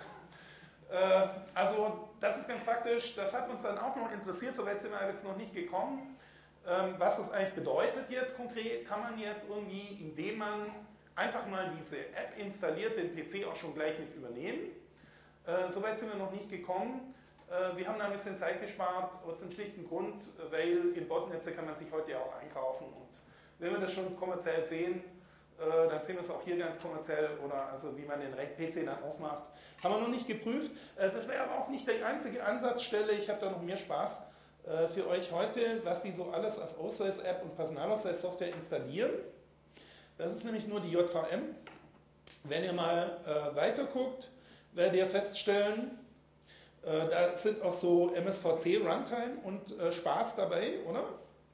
also das ist ganz praktisch. Das hat uns dann auch noch interessiert, soweit sind wir jetzt noch nicht gekommen. Was das eigentlich bedeutet jetzt konkret, kann man jetzt irgendwie, indem man einfach mal diese App installiert, den PC auch schon gleich mit übernehmen. Soweit sind wir noch nicht gekommen. Wir haben da ein bisschen Zeit gespart, aus dem schlichten Grund, weil in Botnetze kann man sich heute ja auch einkaufen. Und wenn wir das schon kommerziell sehen, dann sehen wir es auch hier ganz kommerziell oder also wie man den PC dann aufmacht. Haben wir noch nicht geprüft. Das wäre aber auch nicht die einzige Ansatzstelle. Ich habe da noch mehr Spaß für euch heute, was die so alles als Ausweis-App und Personalausweissoftware installieren. Das ist nämlich nur die JVM. Wenn ihr mal weiter guckt, werdet ihr feststellen, da sind auch so MSVC Runtime und Spaß dabei, oder?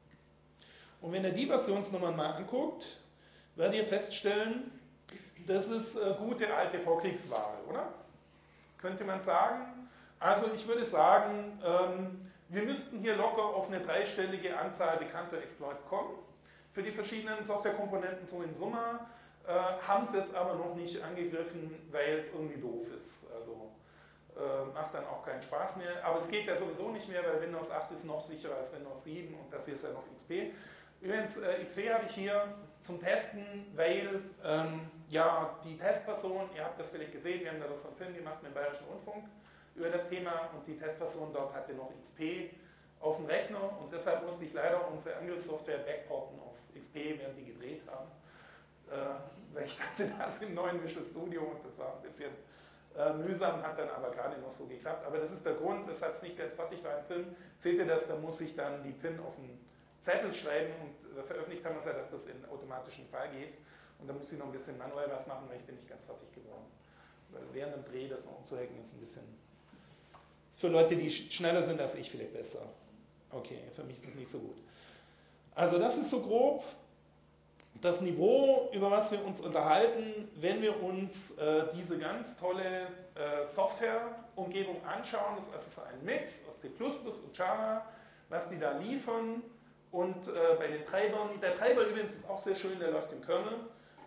Und wenn ihr die Versionsnummern mal anguckt, werdet ihr feststellen, das ist gute alte Vorkriegsware, oder? Könnte man sagen. Also ich würde sagen, wir müssten hier locker auf eine dreistellige Anzahl bekannter Exploits kommen. Für die verschiedenen Softwarekomponenten so in Summe, haben es jetzt aber noch nicht angegriffen, weil es irgendwie doof ist. Also macht dann auch keinen Spaß mehr. Aber es geht ja sowieso nicht mehr, weil Windows 8 ist noch sicherer als Windows 7 und das hier ist ja noch XP. Übrigens, XP habe ich hier zum Testen, weil ja, die Testperson, ihr habt das vielleicht gesehen, wir haben da so einen Film gemacht mit dem Bayerischen Rundfunk über das Thema und die Testperson dort hatte noch XP auf dem Rechner und deshalb musste ich leider unsere Angriffssoftware backporten auf XP, während die gedreht haben. Weil ich dachte, das im neuen Visual Studio und das war ein bisschen mühsam, hat dann aber gerade noch so geklappt. Aber das ist der Grund, weshalb es nicht ganz fertig war im Film. Seht ihr das, da muss ich dann die PIN auf den Zettel schreiben und veröffentlicht haben wir es ja, dass das in automatischen Fall geht. Und da muss ich noch ein bisschen manuell was machen, weil ich bin nicht ganz fertig geworden. Weil während dem Dreh das noch umzuhacken ist ein bisschen... Ist für Leute, die schneller sind als ich, vielleicht besser. Okay, für mich ist es nicht so gut. Also das ist so grob das Niveau, über was wir uns unterhalten, wenn wir uns diese ganz tolle Softwareumgebung anschauen. Das ist also ein Mix aus C++ und Java, was die da liefern. Und bei den Treibern, der Treiber übrigens ist auch sehr schön, der läuft im Kernel.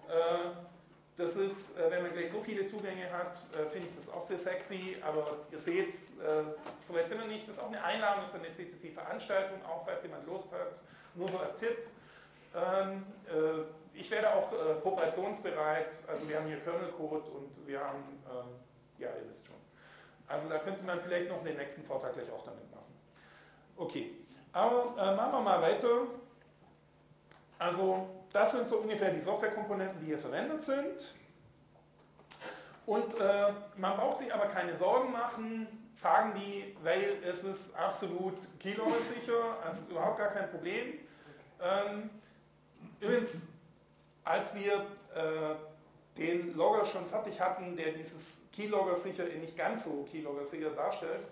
Das ist, wenn man gleich so viele Zugänge hat, finde ich das auch sehr sexy, aber ihr seht, so weit sind wir nicht. Das ist auch eine Einladung, das ist eine CCC-Veranstaltung, auch falls jemand Lust hat, nur so als Tipp. Ich werde auch kooperationsbereit, also wir haben hier Kernel-Code und wir haben, ja ihr wisst schon. Also da könnte man vielleicht noch den nächsten Vortrag gleich auch damit machen. Okay, aber machen wir mal weiter. Also das sind so ungefähr die Softwarekomponenten, die hier verwendet sind. Und man braucht sich aber keine Sorgen machen, sagen die, weil es ist absolut keylogger-sicher, also es ist überhaupt gar kein Problem. Übrigens, als wir den Logger schon fertig hatten, der dieses keylogger-sicher nicht ganz so keylogger-sicher darstellt,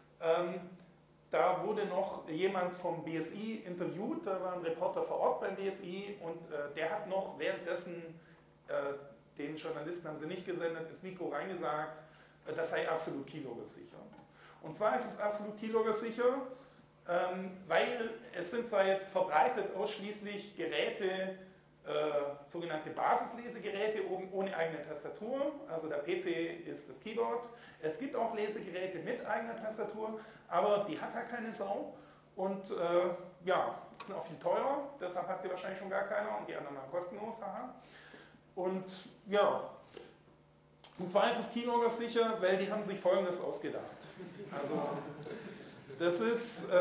da wurde noch jemand vom BSI interviewt, da war ein Reporter vor Ort beim BSI und der hat noch währenddessen, den Journalisten haben sie nicht gesendet, ins Mikro reingesagt, das sei absolut keylogger-sicher. Und zwar ist es absolut keylogger-sicher, weil es sind zwar jetzt verbreitet ausschließlich Geräte, sogenannte Basislesegeräte ohne eigene Tastatur, also der PC ist das Keyboard. Es gibt auch Lesegeräte mit eigener Tastatur, aber die hat ja keine Sau und ja, sind auch viel teurer, deshalb hat sie wahrscheinlich schon gar keiner und die anderen mal kostenlos, haha. Und ja, und zwar ist es keylogger-sicher, weil die haben sich Folgendes ausgedacht. Also das ist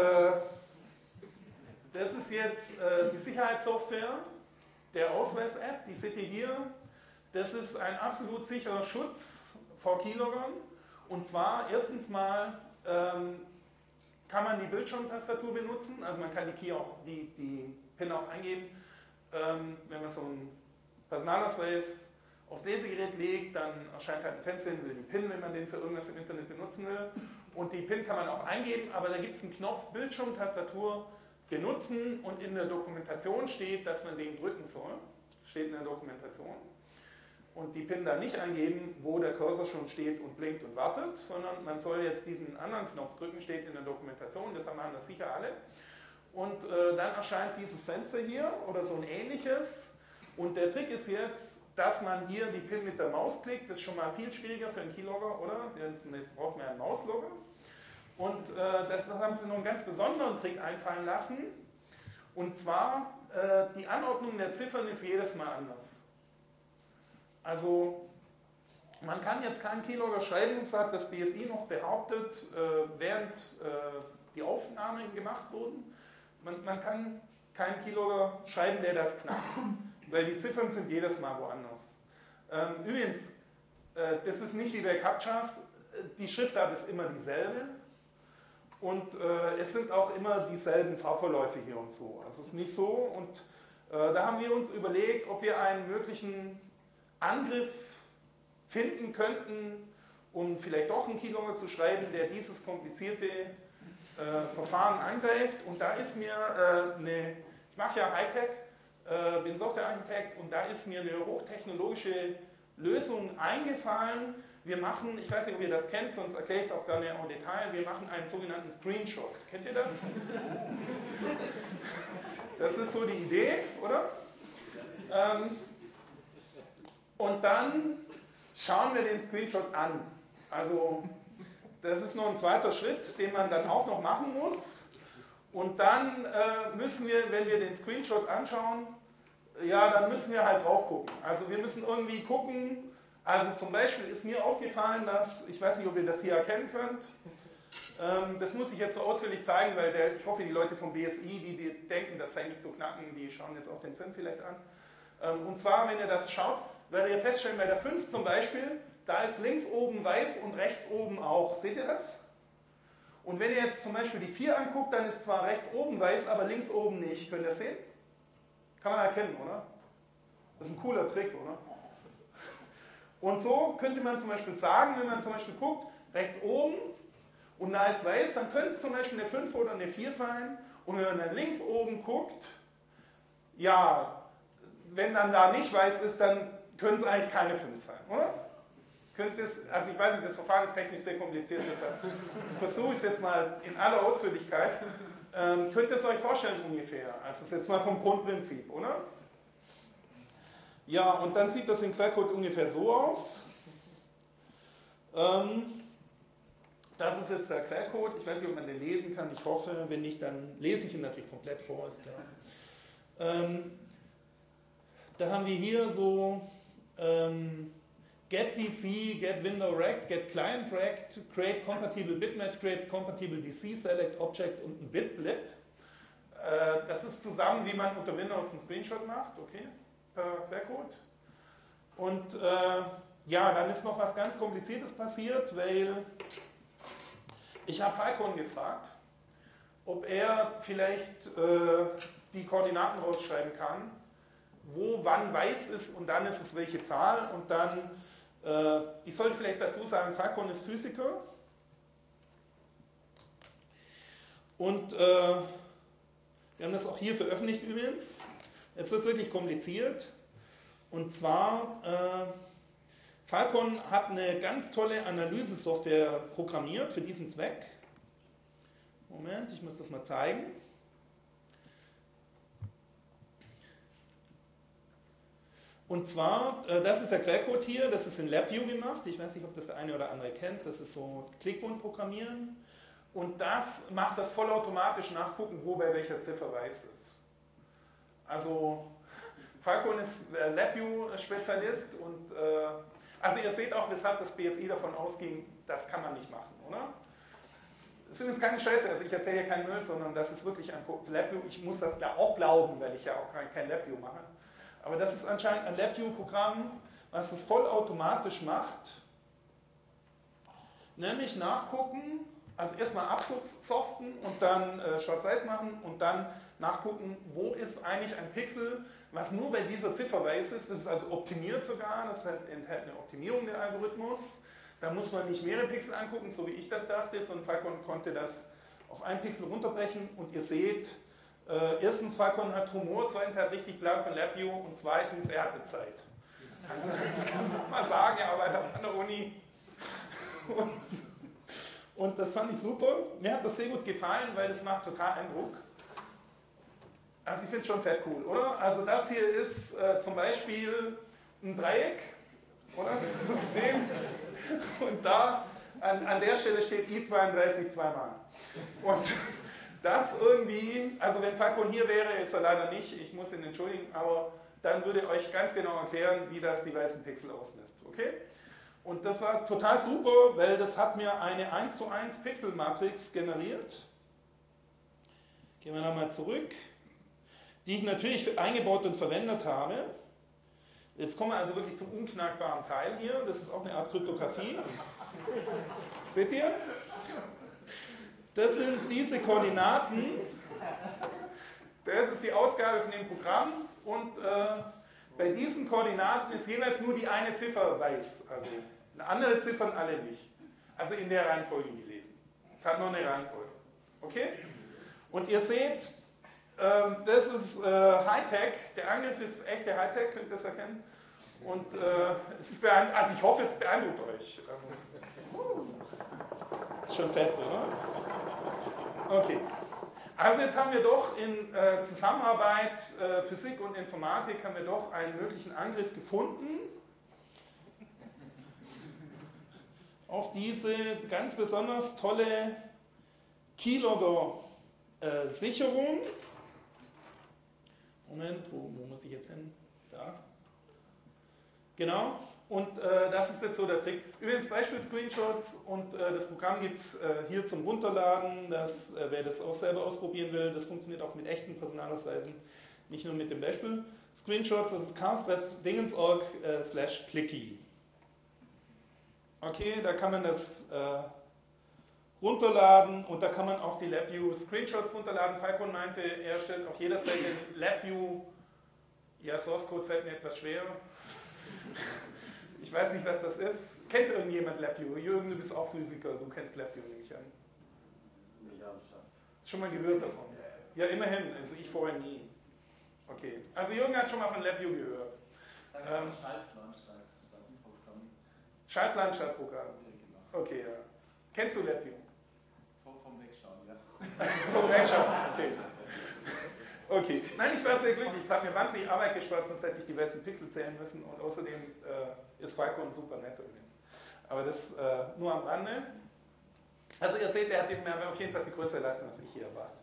jetzt die Sicherheitssoftware der Ausweis-App, die seht ihr hier. Das ist ein absolut sicherer Schutz vor Keyloggern. Und zwar erstens mal kann man die Bildschirmtastatur benutzen, also man kann die PIN auch eingeben. Wenn man so einen Personalausweis aufs Lesegerät legt, dann erscheint halt ein Fenster, will die PIN, wenn man den für irgendwas im Internet benutzen will. Und die PIN kann man auch eingeben, aber da gibt es einen Knopf Bildschirmtastatur benutzen und in der Dokumentation steht, dass man den drücken soll. Steht in der Dokumentation. Und die PIN dann nicht eingeben, wo der Cursor schon steht und blinkt und wartet, sondern man soll jetzt diesen anderen Knopf drücken, steht in der Dokumentation, deshalb machen das sicher alle. Und dann erscheint dieses Fenster hier oder so ein ähnliches. Und der Trick ist jetzt, dass man hier die PIN mit der Maus klickt. Das ist schon mal viel schwieriger für einen Keylogger, oder? Jetzt braucht man einen Mauslogger. Und das haben sie noch einen ganz besonderen Trick einfallen lassen. Und zwar, die Anordnung der Ziffern ist jedes Mal anders. Also, man kann jetzt keinen Keylogger schreiben, das hat das BSI noch behauptet, während die Aufnahmen gemacht wurden. Man kann keinen Keylogger schreiben, der das knackt. weil die Ziffern sind jedes Mal woanders. Übrigens, das ist nicht wie bei CAPTCHAs, die Schriftart ist immer dieselbe und es sind auch immer dieselben Farbverläufe hier und so. Also es ist nicht so und da haben wir uns überlegt, ob wir einen möglichen Angriff finden könnten, um vielleicht doch einen Keylogger zu schreiben, der dieses komplizierte Verfahren angreift. Und da ist mir ich mache ja Hightech, bin Softwarearchitekt und da ist mir eine hochtechnologische Lösung eingefallen. Wir machen, ich weiß nicht, ob ihr das kennt, sonst erkläre ich es auch gerne im Detail, wir machen einen sogenannten Screenshot. Kennt ihr das? Das ist so die Idee, oder? Und dann schauen wir den Screenshot an. Also das ist noch ein zweiter Schritt, den man dann auch noch machen muss. Und dann müssen wir, wenn wir den Screenshot anschauen, ja, dann müssen wir halt drauf gucken. Also wir müssen irgendwie gucken, also zum Beispiel ist mir aufgefallen, dass, ich weiß nicht, ob ihr das hier erkennen könnt, das muss ich jetzt so ausführlich zeigen, weil ich hoffe, die Leute vom BSI, die denken, das sei nicht zu knacken, die schauen jetzt auch den Film vielleicht an. Und zwar, wenn ihr das schaut, werdet ihr feststellen, bei der 5 zum Beispiel, da ist links oben weiß und rechts oben auch. Seht ihr das? Und wenn ihr jetzt zum Beispiel die 4 anguckt, dann ist zwar rechts oben weiß, aber links oben nicht. Könnt ihr das sehen? Kann man erkennen, oder? Das ist ein cooler Trick, oder? Und so könnte man zum Beispiel sagen, wenn man zum Beispiel guckt, rechts oben und da ist weiß, dann könnte es zum Beispiel eine 5 oder eine 4 sein. Und wenn man dann links oben guckt, ja, wenn dann da nicht weiß ist, dann können es eigentlich keine 5 sein, oder? Könnte es, also ich weiß nicht, das Verfahren ist technisch sehr kompliziert, deshalb versuche ich es jetzt mal in aller Ausführlichkeit. Könnt ihr es euch vorstellen ungefähr? Also das ist jetzt mal vom Grundprinzip, oder? Ja, und dann sieht das im Quellcode ungefähr so aus. Das ist jetzt der Quellcode. Ich weiß nicht, ob man den lesen kann. Ich hoffe, wenn nicht, dann lese ich ihn natürlich komplett vor, ist klar. Da haben wir hier so get DC, get window rect, get client rect, create compatible bitmap, create compatible DC, select object und ein bitblip. Das ist zusammen, wie man unter Windows einen Screenshot macht, okay, per Quellcode. Und ja, dann ist noch was ganz Kompliziertes passiert, weil ich habe Falcon gefragt, ob er vielleicht die Koordinaten rausschreiben kann, wo wann weiß ist und dann ist es welche Zahl und dann, ich sollte vielleicht dazu sagen, Falcon ist Physiker und wir haben das auch hier veröffentlicht übrigens. Jetzt wird es wirklich kompliziert und zwar Falcon hat eine ganz tolle Analysesoftware programmiert für diesen Zweck. Moment, ich muss das mal zeigen. Und zwar, das ist der Quellcode hier, das ist in LabVIEW gemacht. Ich weiß nicht, ob das der eine oder andere kennt. Das ist so Klickbundprogrammieren. Und das macht das vollautomatisch nachgucken, wo bei welcher Ziffer weiß ist. Also Falcon ist LabVIEW-Spezialist und also ihr seht auch, weshalb das BSI davon ausging, das kann man nicht machen, oder? Das ist übrigens keine Scheiße, also ich erzähle hier keinen Müll, sondern das ist wirklich ein LabVIEW. Ich muss das auch glauben, weil ich ja auch kein LabVIEW mache. Aber das ist anscheinend ein LabVIEW-Programm, was es vollautomatisch macht. Nämlich nachgucken, also erstmal absoften und dann schwarz-weiß machen und dann nachgucken, wo ist eigentlich ein Pixel, was nur bei dieser Ziffer weiß ist. Das ist also optimiert sogar, das enthält eine Optimierung der Algorithmus. Da muss man nicht mehrere Pixel angucken, so wie ich das dachte, sondern Falcon konnte das auf einen Pixel runterbrechen und ihr seht, erstens, Falcon hat Humor, zweitens, er hat richtig Plan von LabVIEW und zweitens, er hatte Zeit. Also das kannst du mal sagen, er arbeitet an der Uni. Und das fand ich super. Mir hat das sehr gut gefallen, weil das macht total Eindruck. Also ich finde es schon fett cool, oder? Also das hier ist zum Beispiel ein Dreieck, oder? Das sehen. Und da an der Stelle steht I32 zweimal. Und das irgendwie, also wenn Falcon hier wäre, ist er leider nicht, ich muss ihn entschuldigen, aber dann würde er euch ganz genau erklären, wie das die weißen Pixel ausmisst, okay? Und das war total super, weil das hat mir eine 1:1 Pixelmatrix generiert. Gehen wir nochmal zurück. die ich natürlich eingebaut und verwendet habe. Jetzt kommen wir also wirklich zum unknackbaren Teil hier. Das ist auch eine Art Kryptographie. Seht ihr? Das sind diese Koordinaten. Das ist die Ausgabe von dem Programm. Und bei diesen Koordinaten ist jeweils nur die eine Ziffer weiß. Also andere Ziffern alle nicht. Also in der Reihenfolge gelesen. Es hat noch eine Reihenfolge. Okay? Und ihr seht, das ist Hightech. Der Angriff ist echte Hightech, könnt ihr das erkennen. Und es ist also ich hoffe, es beeindruckt euch. Also, ist schon fett, oder? Okay. Also jetzt haben wir doch in Zusammenarbeit Physik und Informatik haben wir doch einen möglichen Angriff gefunden auf diese ganz besonders tolle Keylogger-Sicherung. Moment, wo muss ich jetzt hin? Da. Genau. Und das ist jetzt so der Trick. Übrigens Beispiel-Screenshots und das Programm gibt es hier zum Runterladen. Wer das auch selber ausprobieren will, das funktioniert auch mit echten Personalausweisen, nicht nur mit dem Beispiel-Screenshots. Das ist chaos-dingens.org/clicky. Okay, da kann man das runterladen und da kann man auch die LabVIEW-Screenshots runterladen. Falcon meinte, er stellt auch jederzeit den LabVIEW, ja, Source Code fällt mir etwas schwer. Ich weiß nicht, was das ist. Kennt irgendjemand LabVIEW? Jürgen, du bist auch Physiker, du kennst LabVIEW, nehme ich an. Schon mal gehört davon? Ja, immerhin, also ich vorher nie. Okay, also Jürgen hat schon mal von LabVIEW gehört. Schaltplan statt Programm. Okay, ja. Kennst du LabVIEW? Vom Wegschauen, ja. Vom Wegschauen, okay. Okay, nein, ich war sehr glücklich. Es hat mir wahnsinnig Arbeit gespart, sonst hätte ich die weißen Pixel zählen müssen. Und außerdem ist Falcon super nett übrigens. Aber das nur am Rande. Also ihr seht, er hat auf jeden Fall die größere Leistung, als ich hier erwarte.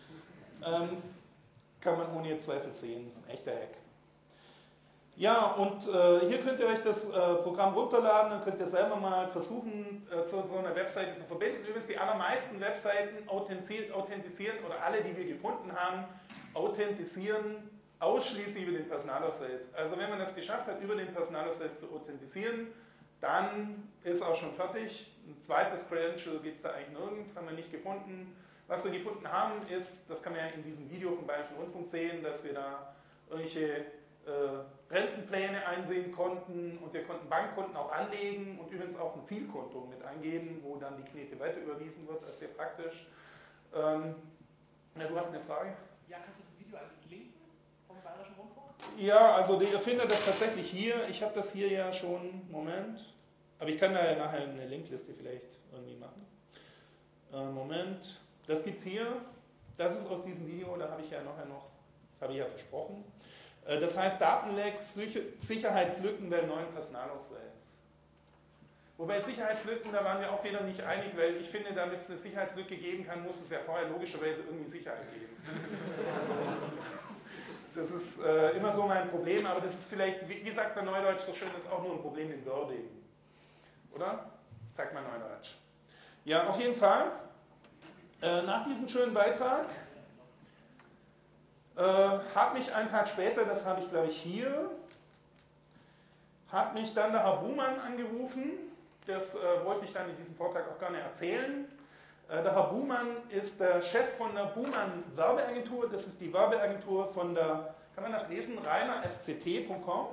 Kann man ohne Zweifel sehen, das ist ein echter Hack. Ja, und hier könnt ihr euch das Programm runterladen, dann könnt ihr selber mal versuchen, zu so einer Webseite zu verbinden. Übrigens, die allermeisten Webseiten authentisieren, oder alle, die wir gefunden haben, authentisieren ausschließlich über den Personalausweis. Also wenn man es geschafft hat, über den Personalausweis zu authentisieren, dann ist auch schon fertig. Ein zweites Credential gibt es da eigentlich nirgends, haben wir nicht gefunden. Was wir gefunden haben, ist, das kann man ja in diesem Video vom Bayerischen Rundfunk sehen, dass wir da irgendwelche Rentenpläne einsehen konnten und wir konnten Bankkonten auch anlegen und übrigens auch ein Zielkonto mit eingeben, wo dann die Knete weiter überwiesen wird, das ist sehr praktisch. Ja, du hast eine Frage? Ja, kannst du das Video eigentlich linken vom Bayerischen Rundfunk? Ja, also ihr findet das tatsächlich hier. Ich habe das hier ja schon, Moment. Aber ich kann da ja nachher eine Linkliste vielleicht irgendwie machen. Moment, das gibt's hier. Das ist aus diesem Video, da habe ich ja nachher noch, habe ich ja versprochen. Das heißt Datenlecks, Sicherheitslücken beim neuen Personalausweis. Wobei Sicherheitslücken, da waren wir auch wieder nicht einig, weil ich finde, damit es eine Sicherheitslücke geben kann, muss es ja vorher logischerweise irgendwie Sicherheit geben. Also, das ist immer so mein Problem, aber das ist vielleicht, wie sagt man Neudeutsch so schön, das ist auch nur ein Problem im Wording. Oder? Sagt man Neudeutsch. Ja, auf jeden Fall. Nach diesem schönen Beitrag hat mich einen Tag später, das habe ich glaube ich hier, hat mich dann der Herr Buhmann angerufen. Das wollte ich dann in diesem Vortrag auch gar nicht erzählen. Der Herr Buhmann ist der Chef von der Buhmann Werbeagentur. Das ist die Werbeagentur von der, kann man das lesen, reinersct.com.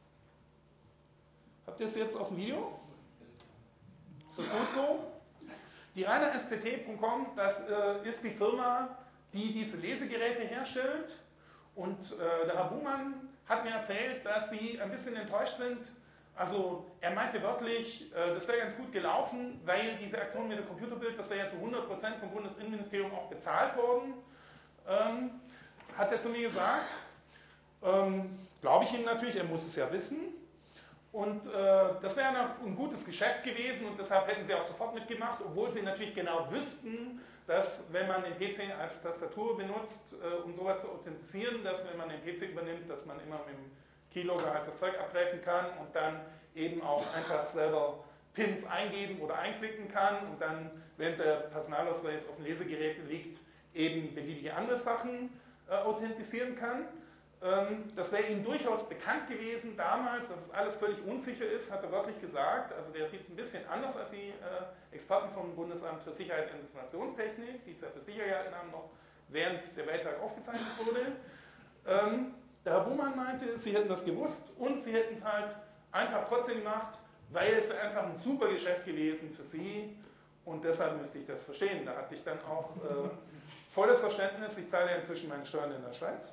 Habt ihr es jetzt auf dem Video? Ist das gut so? Die reinersct.com, das ist die Firma, die diese Lesegeräte herstellt. Und der Herr Buhmann hat mir erzählt, dass sie ein bisschen enttäuscht sind. Also er meinte wörtlich, das wäre ganz gut gelaufen, weil diese Aktion mit dem Computerbild, das wäre ja zu 100% vom Bundesinnenministerium auch bezahlt worden, hat er zu mir gesagt. Glaube ich ihm natürlich, er muss es ja wissen. Und das wäre ein gutes Geschäft gewesen und deshalb hätten sie auch sofort mitgemacht, obwohl sie natürlich genau wüssten, dass wenn man den PC als Tastatur benutzt, um sowas zu authentisieren, dass wenn man den PC übernimmt, dass man immer mit dem Keylogger halt das Zeug abgreifen kann und dann eben auch einfach selber Pins eingeben oder einklicken kann und dann, während der Personalausweis auf dem Lesegerät liegt, eben beliebige andere Sachen authentisieren kann. Das wäre ihm durchaus bekannt gewesen damals, dass es alles völlig unsicher ist, hat er wörtlich gesagt. Also der sieht es ein bisschen anders als die Experten vom Bundesamt für Sicherheit und Informationstechnik, die es ja für sicher gehalten haben, noch während der Beitrag aufgezeichnet wurde. Der Herr Buhmann meinte, sie hätten das gewusst und sie hätten es halt einfach trotzdem gemacht, weil es einfach ein super Geschäft gewesen für sie und deshalb müsste ich das verstehen. Da hatte ich dann auch volles Verständnis, ich zahle ja inzwischen meine Steuern in der Schweiz.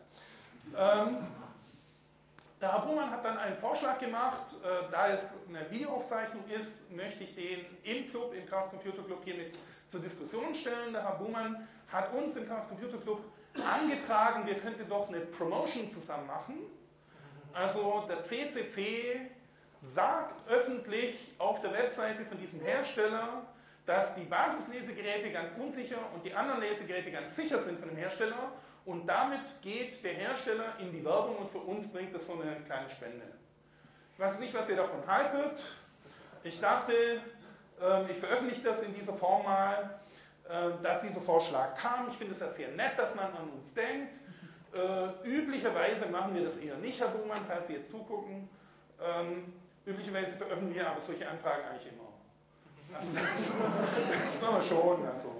Der Herr Buhmann hat dann einen Vorschlag gemacht, da es eine Videoaufzeichnung ist, möchte ich den im Club, im Chaos Computer Club hiermit zur Diskussion stellen. Der Herr Buhmann hat uns im Chaos Computer Club angetragen, wir könnten doch eine Promotion zusammen machen. Also der CCC sagt öffentlich auf der Webseite von diesem Hersteller, dass die Basislesegeräte ganz unsicher und die anderen Lesegeräte ganz sicher sind von dem Hersteller und damit geht der Hersteller in die Werbung und für uns bringt das so eine kleine Spende. Ich weiß nicht, was ihr davon haltet. Ich dachte, ich veröffentliche das in dieser Form mal, dass dieser Vorschlag kam. Ich finde es ja sehr nett, dass man an uns denkt. Üblicherweise machen wir das eher nicht, Herr Buhmann, falls Sie jetzt zugucken. Üblicherweise veröffentlichen wir aber solche Anfragen eigentlich immer. Also das machen wir schon. Also.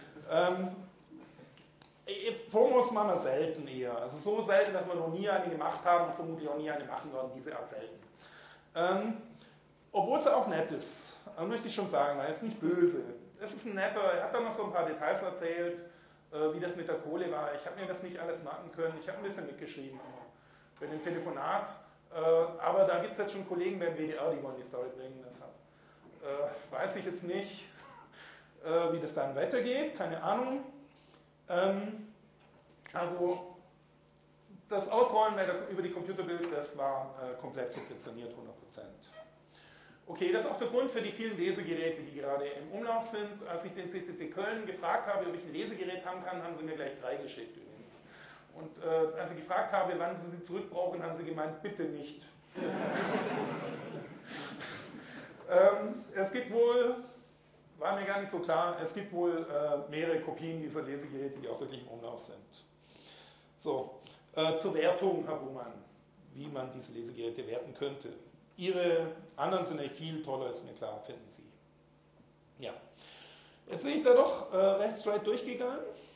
Promos machen wir selten eher. Also so selten, dass wir noch nie eine gemacht haben und vermutlich auch nie eine machen werden, diese Art selten. Obwohl es auch nett ist, möchte ich schon sagen, er ist nicht böse. Es ist ein netter, er hat dann noch so ein paar Details erzählt, wie das mit der Kohle war. Ich habe mir das nicht alles merken können, ich habe ein bisschen mitgeschrieben bei dem Telefonat. Aber da gibt es jetzt schon Kollegen beim WDR, die wollen die Story bringen, deshalb weiß ich jetzt nicht, wie das dann weitergeht, keine Ahnung. Also das Ausrollen über die Computerbild, das war komplett subventioniert, 100%. Okay, das ist auch der Grund für die vielen Lesegeräte, die gerade im Umlauf sind. Als ich den CCC Köln gefragt habe, ob ich ein Lesegerät haben kann, haben sie mir gleich 3 geschickt übrigens. Und als ich gefragt habe, wann sie sie zurückbrauchen, haben sie gemeint, bitte nicht. Es gibt wohl, war mir gar nicht so klar, es gibt wohl mehrere Kopien dieser Lesegeräte, die auch wirklich im Umlauf sind. So, zur Wertung, Herr Buhmann, wie man diese Lesegeräte werten könnte. Ihre anderen sind eigentlich viel toller, ist mir klar, finden Sie. Ja, jetzt bin ich da doch recht straight durchgegangen.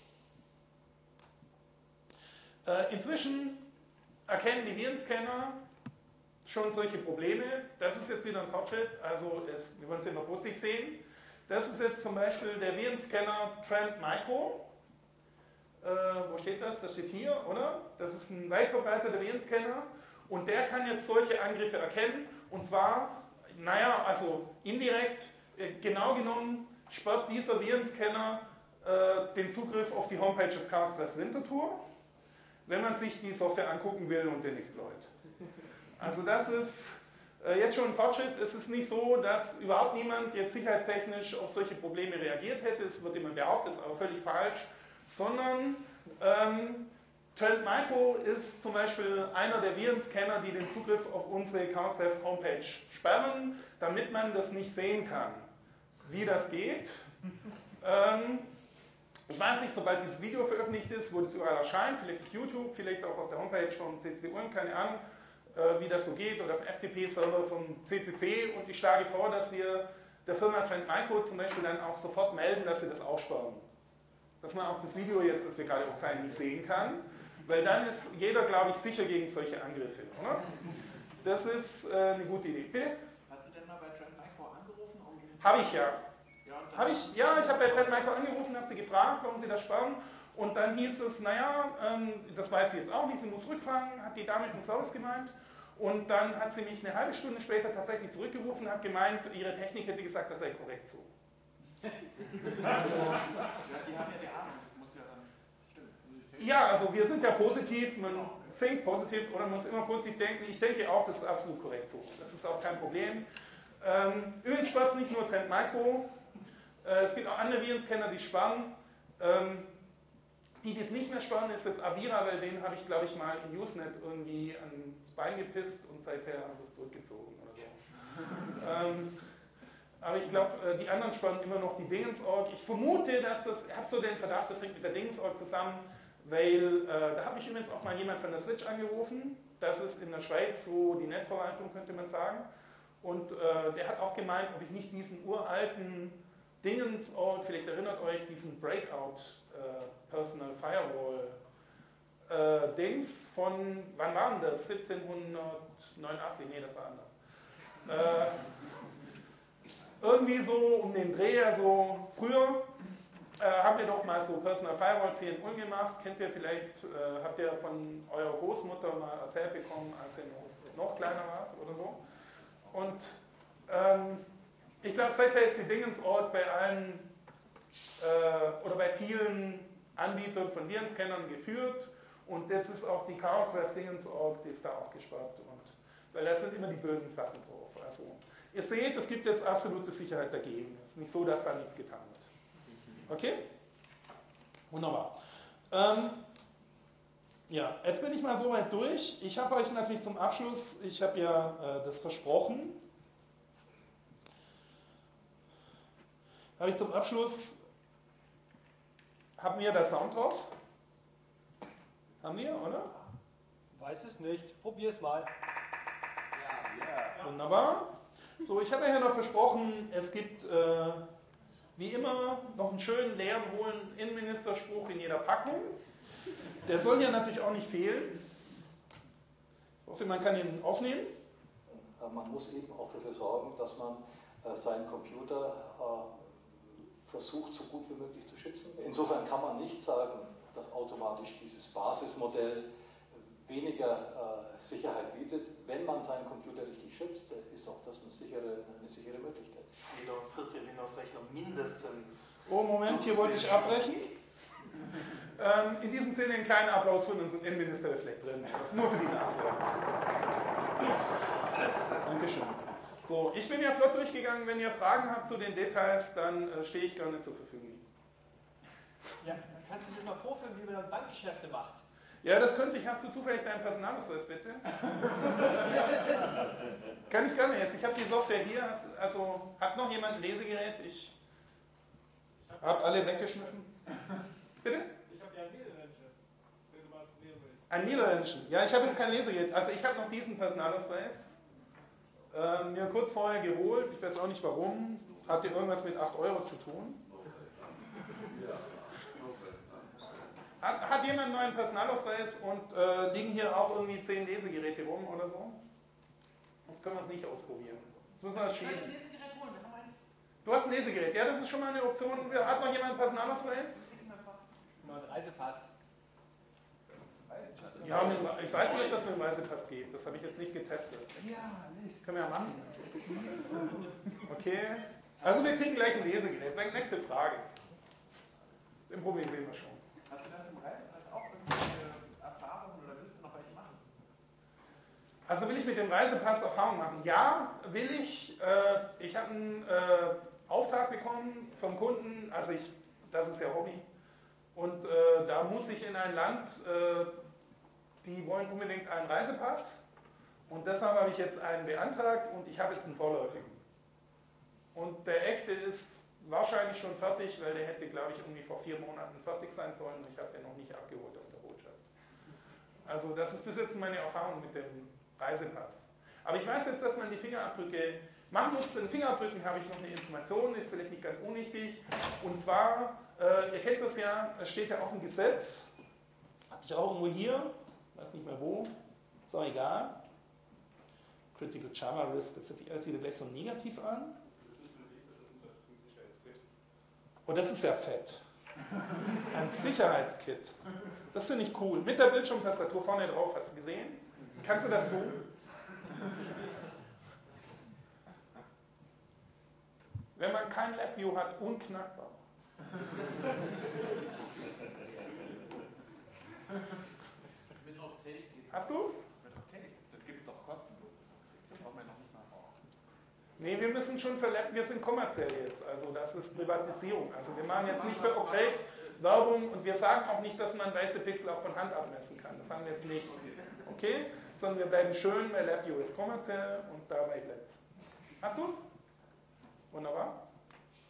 Inzwischen erkennen die Virenscanner schon solche Probleme. Das ist jetzt wieder ein Fortschritt, also wir wollen es immer positiv sehen. Das ist jetzt zum Beispiel der Virenscanner Trend Micro. Wo steht das? Das steht hier, oder? Das ist ein weit verbreiteter Virenscanner und der kann jetzt solche Angriffe erkennen und zwar, naja, also indirekt, genau genommen sperrt dieser Virenscanner den Zugriff auf die Homepage des Chaos Press Winterthur, wenn man sich die Software angucken will und den Exploit. Also das ist jetzt schon ein Fortschritt. Es ist nicht so, dass überhaupt niemand jetzt sicherheitstechnisch auf solche Probleme reagiert hätte. Es wird immer behauptet, ist aber völlig falsch. Sondern Trend Micro ist zum Beispiel einer der Virenscanner, die den Zugriff auf unsere ChaosDev Homepage sperren, damit man das nicht sehen kann. Wie das geht? Ich weiß nicht, sobald dieses Video veröffentlicht ist, wo das überall erscheint, vielleicht auf YouTube, vielleicht auch auf der Homepage von CCC Ulm, keine Ahnung, wie das so geht, oder auf dem FTP-Server vom CCC, und ich schlage vor, dass wir der Firma Trend Micro zum Beispiel dann auch sofort melden, dass sie das aussperren. Dass man auch das Video jetzt, das wir gerade auch zeigen, nicht sehen kann, weil dann ist jeder, glaube ich, sicher gegen solche Angriffe. Oder? Das ist eine gute Idee. Bitte? Hast du denn mal bei Trend Micro angerufen? Habe ich ja. Ich habe bei Trend Micro angerufen, habe sie gefragt, warum sie das sperren. Und dann hieß es, naja, das weiß sie jetzt auch nicht, sie muss rückfragen, hat die Dame vom Service gemeint. Und dann hat sie mich eine halbe Stunde später tatsächlich zurückgerufen und hat gemeint, ihre Technik hätte gesagt, das sei korrekt so. Also, Ja, die haben ja die Ahnung, das muss ja dann stimmen. ja, also wir sind ja positiv, man think positiv oder man muss immer positiv denken. Ich denke auch, das ist absolut korrekt so. Das ist auch kein Problem. Übrigens sperrt es nicht nur Trend Micro, es gibt auch andere Virenscanner, die sperren. Die es nicht mehr sperren, ist jetzt Avira, weil den habe ich, glaube ich, mal in Usenet irgendwie ans Bein gepisst und seither haben sie es zurückgezogen oder so. Aber ich glaube, die anderen sperren immer noch die Dingens.org. Ich vermute, dass das, ich habe so den Verdacht, das hängt mit der Dingens.org zusammen, weil da hat mich übrigens auch mal jemand von der Switch angerufen. Das ist in der Schweiz so die Netzverwaltung, könnte man sagen. Und der hat auch gemeint, ob ich nicht diesen uralten Dingensort, vielleicht erinnert euch, diesen Breakout Personal Firewall Dings von, wann war denn das? 1789? Nee, das war anders. Irgendwie so um den Dreh, also früher haben wir doch mal so Personal Firewalls hier in Ulm gemacht. Kennt ihr vielleicht, habt ihr von eurer Großmutter mal erzählt bekommen, als ihr noch kleiner wart oder so. Und ich glaube, seither ist die Dingensort bei allen oder bei vielen Anbietern von Virenscannern geführt und jetzt ist auch die Chaos-Ref Dingensort, die ist da auch gesperrt. Weil da sind immer die bösen Sachen drauf. Also, ihr seht, es gibt jetzt absolute Sicherheit dagegen. Es ist nicht so, dass da nichts getan wird. Okay? Wunderbar. Ja, jetzt bin ich mal soweit durch. Ich habe euch natürlich zum Abschluss, ich habe ja das versprochen, habe ich zum Abschluss, haben wir da Sound drauf? Haben wir, oder? Weiß es nicht. Probier's mal. Ja. Wunderbar. So, ich habe ja noch versprochen, es gibt wie immer noch einen schönen, leeren, hohlen Innenministerspruch in jeder Packung. Der soll ja natürlich auch nicht fehlen. Ich hoffe, man kann ihn aufnehmen. Man muss eben auch dafür sorgen, dass man seinen Computer versucht, so gut wie möglich zu schützen. Insofern kann man nicht sagen, dass automatisch dieses Basismodell weniger Sicherheit bietet. Wenn man seinen Computer richtig schützt, ist auch das eine sichere Möglichkeit. Jeder vierte Windows-Rechner mindestens. Oh, Moment, hier wollte ich abbrechen. In diesem Sinne einen kleinen Applaus für unseren Innenminister, der vielleicht drin ist. Nur für die Nachwelt. Dankeschön. So, ich bin ja flott durchgegangen. Wenn ihr Fragen habt zu den Details, dann stehe ich gerne zur Verfügung. Ja, dann kannst du dir mal vorführen, wie man dann Bankgeschäfte macht. Ja, das könnte ich. Hast du zufällig deinen Personalausweis, bitte? Kann ich gerne jetzt. Ich habe die Software hier. Also, hat noch jemand ein Lesegerät? Ich habe alle weggeschmissen. Bitte? Ich habe ja einen Niederländischen, wenn du mal probieren willst. Ein Niederländischen? Ja, ich habe jetzt kein Lesegerät. Also, ich habe noch diesen Personalausweis. Mir kurz vorher geholt. Ich weiß auch nicht warum. Hatte irgendwas mit 8 € zu tun. Hat jemand einen neuen Personalausweis und liegen hier auch irgendwie 10 Lesegeräte rum oder so? Sonst können wir es nicht ausprobieren. Jetzt müssen wir das Ich kann ein schieben. Lesegerät holen, wir haben eins. Du hast ein Lesegerät, ja, das ist schon mal eine Option. Hat noch jemand einen Personalausweis? Mal einen Reisepass. Ja, ich weiß nicht, ob das mit dem Reisepass geht. Das habe ich jetzt nicht getestet. Ja, nicht. Das können wir ja machen. Okay. Also wir kriegen gleich ein Lesegerät. Nächste Frage. Das improvisieren wir schon. Hast du dann zum Reisepass auch irgendwelche Erfahrungen oder willst du noch welche machen? Also will ich mit dem Reisepass Erfahrung machen? Ja, will ich. Ich habe einen Auftrag bekommen vom Kunden. Also das ist ja Hobby. Und da muss ich in ein Land, die wollen unbedingt einen Reisepass. Und deshalb habe ich jetzt einen beantragt und ich habe jetzt einen vorläufigen. Und der echte ist wahrscheinlich schon fertig, weil der hätte, glaube ich, irgendwie vor 4 Monaten fertig sein sollen. Und ich habe den noch nicht abgeholt auf der Botschaft. Also das ist bis jetzt meine Erfahrung mit dem Reisepass. Aber ich weiß jetzt, dass man die Fingerabdrücke machen muss. Zu den Fingerabdrücken habe ich noch eine Information, ist vielleicht nicht ganz unwichtig. Und zwar, ihr kennt das ja, es steht ja auch im Gesetz, hatte ich auch irgendwo hier, weiß nicht mehr wo, ist auch egal. Critical Java Risk, das hört sich alles wieder gleich so negativ an. Das ist nicht nur Lisa, das ist ein Sicherheitskit. Und das ist ja fett. Ein Sicherheitskit. Das finde ich cool. Mit der Bildschirmtastatur vorne drauf, hast du gesehen? Kannst du das so? Wenn man kein LabVIEW hat, unknackbar. Mit Octave geht Hast du es? Mit Octave. Das gibt es doch kostenlos. Das braucht man noch nicht mal vor. Nee, wir müssen schon für Lab, wir sind kommerziell jetzt, also das ist Privatisierung. Also wir machen jetzt nicht für Octave Werbung und wir sagen auch nicht, dass man weiße Pixel auch von Hand abmessen kann. Das sagen wir jetzt nicht. Okay? Sondern wir bleiben schön, weil LabVIEW ist kommerziell und dabei bleibt es. Hast du es? Wunderbar.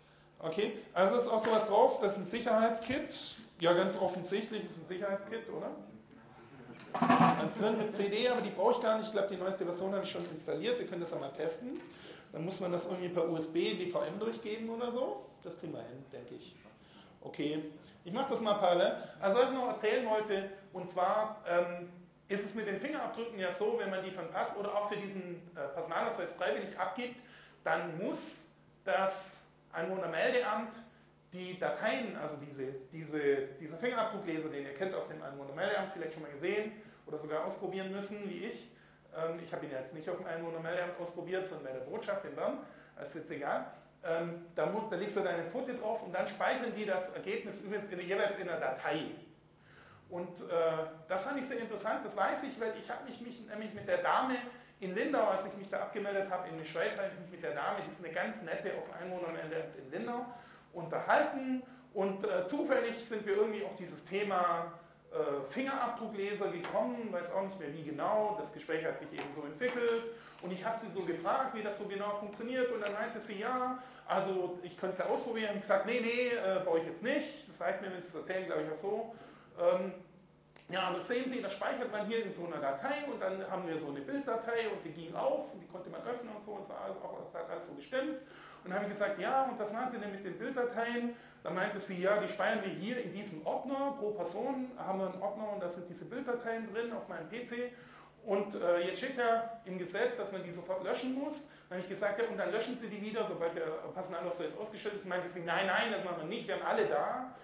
Okay, also ist auch sowas drauf, das ist ein Sicherheitskit. Ja, ganz offensichtlich ist ein Sicherheitskit, oder? Da ist eins drin mit CD, aber die brauche ich gar nicht. Ich glaube, die neueste Version habe ich schon installiert. Wir können das einmal testen. Dann muss man das irgendwie per USB DVM durchgeben oder so. Das kriegen wir hin, denke ich. Okay, ich mache das mal parallel. Also was ich noch erzählen wollte, und zwar ist es mit den Fingerabdrücken ja so, wenn man die für den Pass oder auch für diesen Personalausweis freiwillig abgibt, dann muss das Einwohnermeldeamt die Dateien, also diese Fingerabdruckleser, den ihr kennt auf dem Einwohnermeldeamt, vielleicht schon mal gesehen oder sogar ausprobieren müssen, wie ich. Ich habe ihn ja jetzt nicht auf dem Einwohnermeldeamt ausprobiert, sondern bei der Botschaft in Bern. Das ist jetzt egal. Da legst du deine Pfote drauf und dann speichern die das Ergebnis übrigens jeweils in einer Datei. Und das fand ich sehr interessant, das weiß ich, weil ich habe mich nämlich mit der Dame in Lindau, als ich mich da abgemeldet habe, in die Schweiz, habe ich mich mit der Dame, die ist eine ganz nette, auf dem Einwohnermeldeamt in Lindau, unterhalten und zufällig sind wir irgendwie auf dieses Thema Fingerabdruckleser gekommen, weiß auch nicht mehr wie genau, das Gespräch hat sich eben so entwickelt und ich habe sie so gefragt, wie das so genau funktioniert und dann meinte sie, ja, also ich könnte es ja ausprobieren und ich gesagt, nee, brauche ich jetzt nicht, das reicht mir, wenn Sie es erzählen, glaube ich auch so. Ja, aber sehen Sie, das speichert man hier in so einer Datei und dann haben wir so eine Bilddatei und die ging auf und die konnte man öffnen und so und das hat alles so gestimmt. Und dann habe ich gesagt, ja, und was machen Sie denn mit den Bilddateien? Dann meinte sie, ja, die speichern wir hier in diesem Ordner, pro Person haben wir einen Ordner und da sind diese Bilddateien drin auf meinem PC. Und jetzt steht ja im Gesetz, dass man die sofort löschen muss. Dann habe ich gesagt, ja, und dann löschen Sie die wieder, sobald der Personalausweis ausgestellt ist. Und meinte sie, nein, das machen wir nicht, wir haben alle da.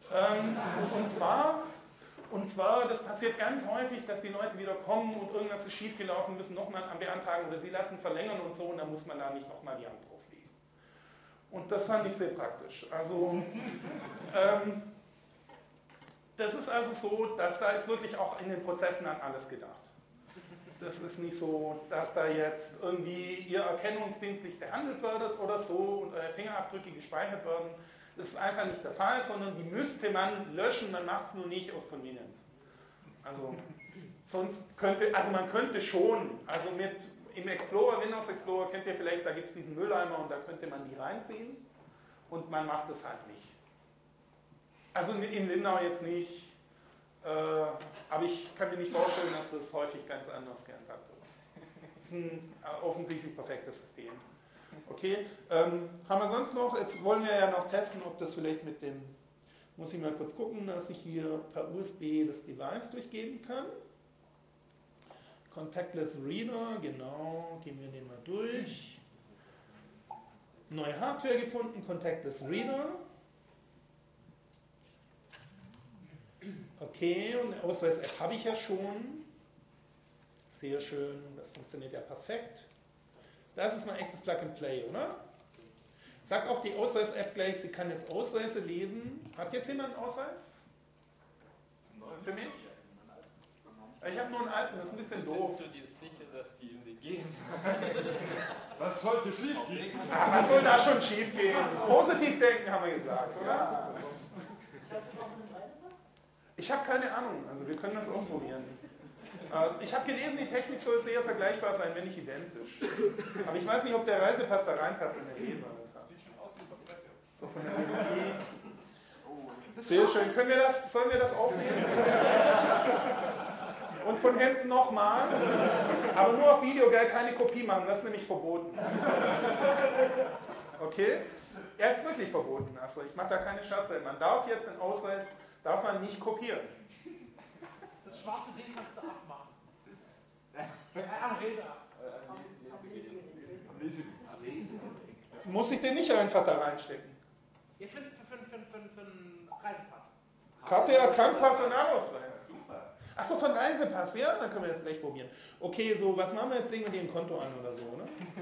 Und zwar, das passiert ganz häufig, dass die Leute wieder kommen und irgendwas ist schiefgelaufen, müssen nochmal beantragen oder sie lassen verlängern und so und dann muss man da nicht nochmal die Hand drauflegen. Und das fand ich sehr praktisch. Also, das ist also so, dass da ist wirklich auch in den Prozessen an alles gedacht. Das ist nicht so, dass da jetzt irgendwie Ihr erkennungsdienstlich behandelt wird oder so und eure Fingerabdrücke gespeichert werden. Das ist einfach nicht der Fall, sondern die müsste man löschen, man macht es nur nicht aus Convenience. Also, man könnte schon, also im Explorer, Windows Explorer kennt ihr vielleicht, da gibt es diesen Mülleimer und da könnte man die reinziehen und man macht es halt nicht. Also in Lindau jetzt nicht, aber ich kann mir nicht vorstellen, dass das häufig ganz anders gehandhabt wird. Das ist ein offensichtlich perfektes System. Okay, haben wir sonst noch, jetzt wollen wir ja noch testen, ob das vielleicht mit dem, muss ich mal kurz gucken, dass ich hier per USB das Device durchgeben kann. Contactless Reader, genau, gehen wir den mal durch. Neue Hardware gefunden, Contactless Reader. Okay, und eine Ausweis-App habe ich ja schon. Sehr schön, das funktioniert ja perfekt. Das ist mal echtes Plug-and-Play, oder? Sagt auch die Ausweis-App gleich, sie kann jetzt Ausweise lesen. Hat jetzt jemand einen Ausweis? Für mich? Ich habe nur einen alten, das ist ein bisschen doof. Bist du dir sicher, dass die in die gehen? Was sollte schief gehen? Was soll da schon schief gehen? Positiv denken, haben wir gesagt, oder? Ich habe keine Ahnung, also wir können das ausprobieren. Ich habe gelesen, die Technik soll sehr vergleichbar sein, wenn nicht identisch. Aber ich weiß nicht, ob der Reisepass da reinpasst in den Leser. So von der Technologie. Sehr schön. Sollen wir das aufnehmen? Und von hinten nochmal. Aber nur auf Video, gell? Keine Kopie machen, das ist nämlich verboten. Okay? Er ist wirklich verboten. Also ich mache da keine Scherze. Man darf jetzt den Ausweis, darf man nicht kopieren. Das schwarze Ding kannst du abmachen. Am Räder. Muss ich den nicht einfach da reinstecken? Ja, für einen Reisepass. Karte erkannt, Personalausweis. Achso, von Reisepass, ja, dann können wir das gleich probieren. Okay, so, was machen wir jetzt? Legen wir dir ein Konto an oder so, ne?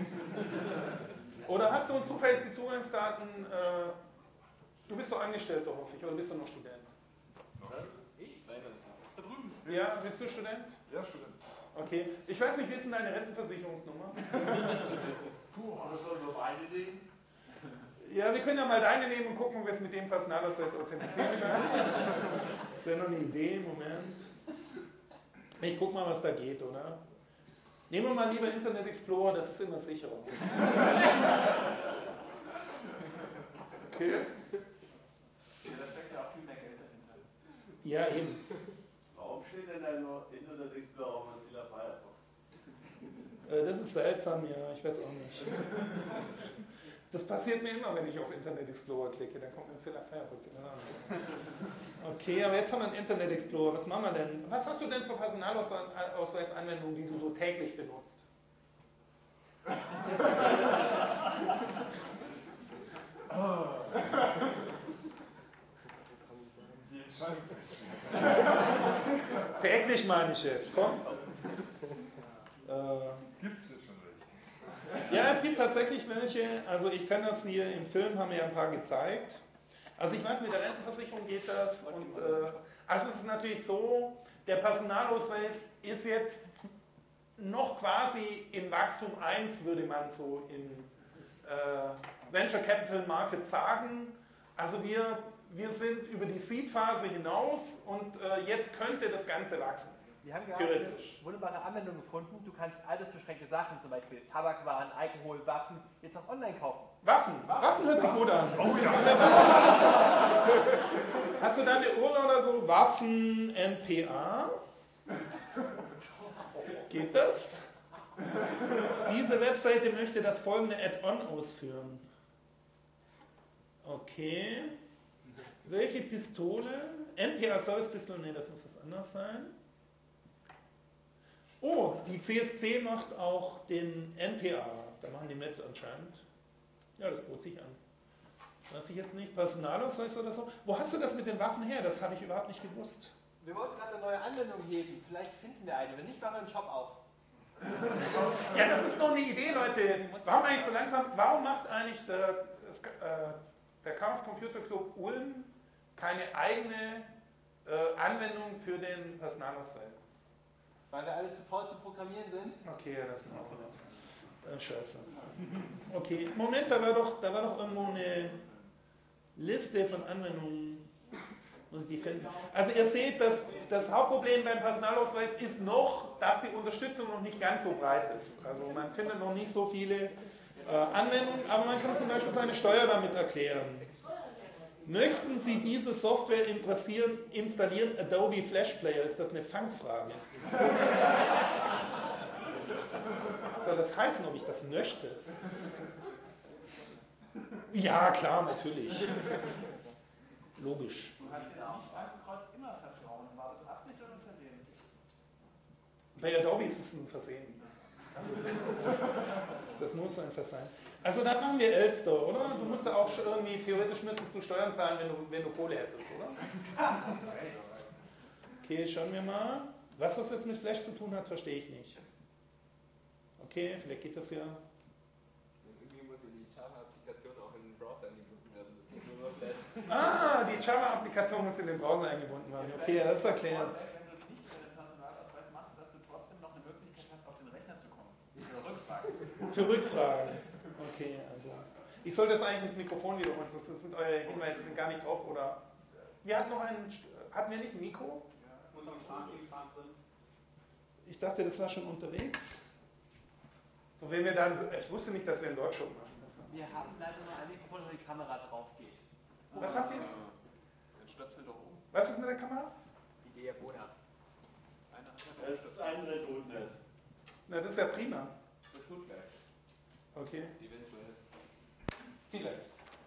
Oder hast du uns zufällig die Zugangsdaten, du bist doch Angestellter, hoffe ich, oder bist du noch Student? Ich? Nein, das ist da drüben. Ja, bist du Student? Ja, Student. Okay, ich weiß nicht, wie ist denn deine Rentenversicherungsnummer? Puh, das war so meine Idee. Ja, wir können ja mal deine nehmen und gucken, ob wir es mit dem Personalausweis authentisieren können. Das wäre noch eine Idee, Moment. Ich guck mal, was da geht, oder? Nehmen wir mal lieber Internet Explorer, das ist immer sicherer. Okay. Ja, da steckt ja auch viel mehr Geld dahinter. Ja, eben. Warum steht denn da nur Internet Explorer Mozilla Firefox? Das ist seltsam, ja, ich weiß auch nicht. Das passiert mir immer, wenn ich auf Internet Explorer klicke, dann kommt Mozilla Firefox immer an. Okay, aber jetzt haben wir einen Internet Explorer, was machen wir denn? Was hast du denn für Personalausweisanwendungen, die du so täglich benutzt? Die Entscheidung. Täglich meine ich jetzt, komm. Gibt es jetzt schon welche? Ja, es gibt tatsächlich welche. Also ich kann das hier im Film, haben wir ja ein paar gezeigt. Also ich weiß, mit der Rentenversicherung geht das. Und, also es ist natürlich so, der Personalausweis ist jetzt noch quasi in Wachstum 1, würde man so in Venture Capital Market sagen. Also wir sind über die Seed-Phase hinaus und jetzt könnte das Ganze wachsen. Wir haben gerade eine wunderbare Anwendung gefunden. Du kannst altersbeschränkte Sachen, zum Beispiel Tabakwaren, Alkohol, Waffen, jetzt auch online kaufen. Waffen hört sich gut an. Oh ja. Hast du da eine Urne oder so? Waffen, NPA? Geht das? Diese Webseite möchte das folgende Add-on ausführen. Okay. Welche Pistole? NPA Service Pistole? Ne, das muss was anderes sein. Oh, die CSC macht auch den NPA. Da machen die mit anscheinend. Ja, das bot sich an. Weiß ich jetzt nicht. Personalausweis oder so. Wo hast du das mit den Waffen her? Das habe ich überhaupt nicht gewusst. Wir wollten gerade eine neue Anwendung heben. Vielleicht finden wir eine. Wenn nicht, machen wir einen Shop auf. Ja, das ist noch eine Idee, Leute. Warum eigentlich so langsam? Warum macht eigentlich der Chaos Computer Club Ulm keine eigene Anwendung für den Personalausweis? Weil wir alle zu faul zu programmieren sind. Okay, ja, das ist auch nicht. Scheiße. Okay, Moment, da war doch irgendwo eine Liste von Anwendungen. Muss ich die finden? Also ihr seht, das Hauptproblem beim Personalausweis ist noch, dass die Unterstützung noch nicht ganz so breit ist. Also man findet noch nicht so viele Anwendungen, aber man kann zum Beispiel seine Steuer damit erklären. Möchten Sie diese Software installieren? Adobe Flash Player, ist das eine Fangfrage? Was soll das heißen, ob ich das möchte? Ja, klar, natürlich. Logisch. Du hast jetzt nicht angekreuzt, immer Vertrauen. War das Absicht oder ein Versehen? Bei Adobe ist es ein Versehen. Also das muss einfach sein. Also dann machen wir Elster, oder? Du musst ja auch irgendwie, theoretisch müsstest du Steuern zahlen, wenn du Kohle hättest, oder? Okay, schauen wir mal. Was das jetzt mit Flash zu tun hat, verstehe ich nicht. Okay, vielleicht geht das ja. Irgendwie muss die Java-Applikation auch in den Browser eingebunden werden. Das geht nur über Flash. Ah, die Java-Applikation muss in den Browser eingebunden werden. Okay, das erklärt. Wenn du es nicht für den Personalausweis machst, dass du trotzdem noch eine Möglichkeit hast, auf den Rechner zu kommen. Für Rückfragen. Für Rückfragen. Okay, also. Ich sollte das eigentlich ins Mikrofon wiederholen, sonst sind eure Hinweise gar nicht drauf, oder? Wir hatten noch einen. Hatten wir nicht ein Mikro? Ja, unterm Schrank drin. Ich dachte, das war schon unterwegs. So, wenn wir dann. Ich wusste nicht, dass wir einen Workshop machen. Wir haben leider nur ein Mikrofon, wo die Kamera drauf geht. Was habt ihr? Dann stöpsel doch um. Was ist mit der Kamera? Die Diabona. Das andere tut nicht. Na, das ist ja prima. Das tut gleich. Okay. Eventuell. Vielleicht.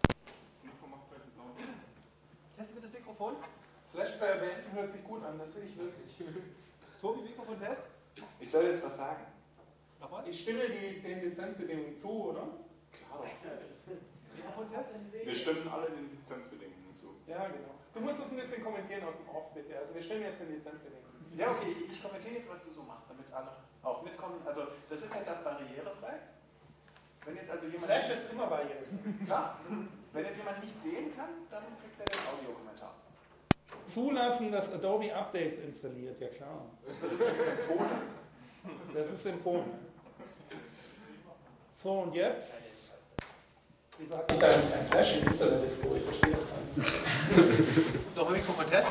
Testen wir das Mikrofon? Flashplayer beenden hört sich gut an, das will ich wirklich. Tobi, Mikrofon-Test? Ich soll jetzt was sagen. Nochmal? Ich stimme den Lizenzbedingungen zu, oder? Klar. Mikrofon-Test? Wir stimmen alle den Lizenzbedingungen zu. Ja, genau. Du musst das ein bisschen kommentieren aus dem Off, bitte. Also wir stimmen jetzt den Lizenzbedingungen. Ja, okay, ich kommentiere jetzt, was du so machst, damit alle auch mitkommen. Also, das ist jetzt auch barrierefrei. Wenn jetzt also jemand. Flash ist immer barrierefrei. Klar. Wenn jetzt jemand nicht sehen kann, dann kriegt er den Audiokommentar. Zulassen, dass Adobe Updates installiert, ja klar. Das wird übrigens empfohlen. Das ist empfohlen. So, und jetzt. Wieso habe ich da nicht ein Flash im Internet? Ich verstehe das gar nicht. Noch Mikrofon-Test?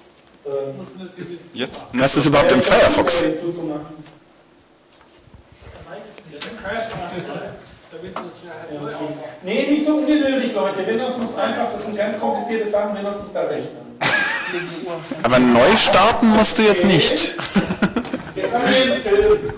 Jetzt? Hast du es überhaupt im Firefox? Damit Okay. Nee, nicht so ungeduldig, Leute. Windows muss einfach, das sind ganz komplizierte Sachen, Windows muss da rechnen. Aber neu starten musst du jetzt nicht. Jetzt haben wir den Film.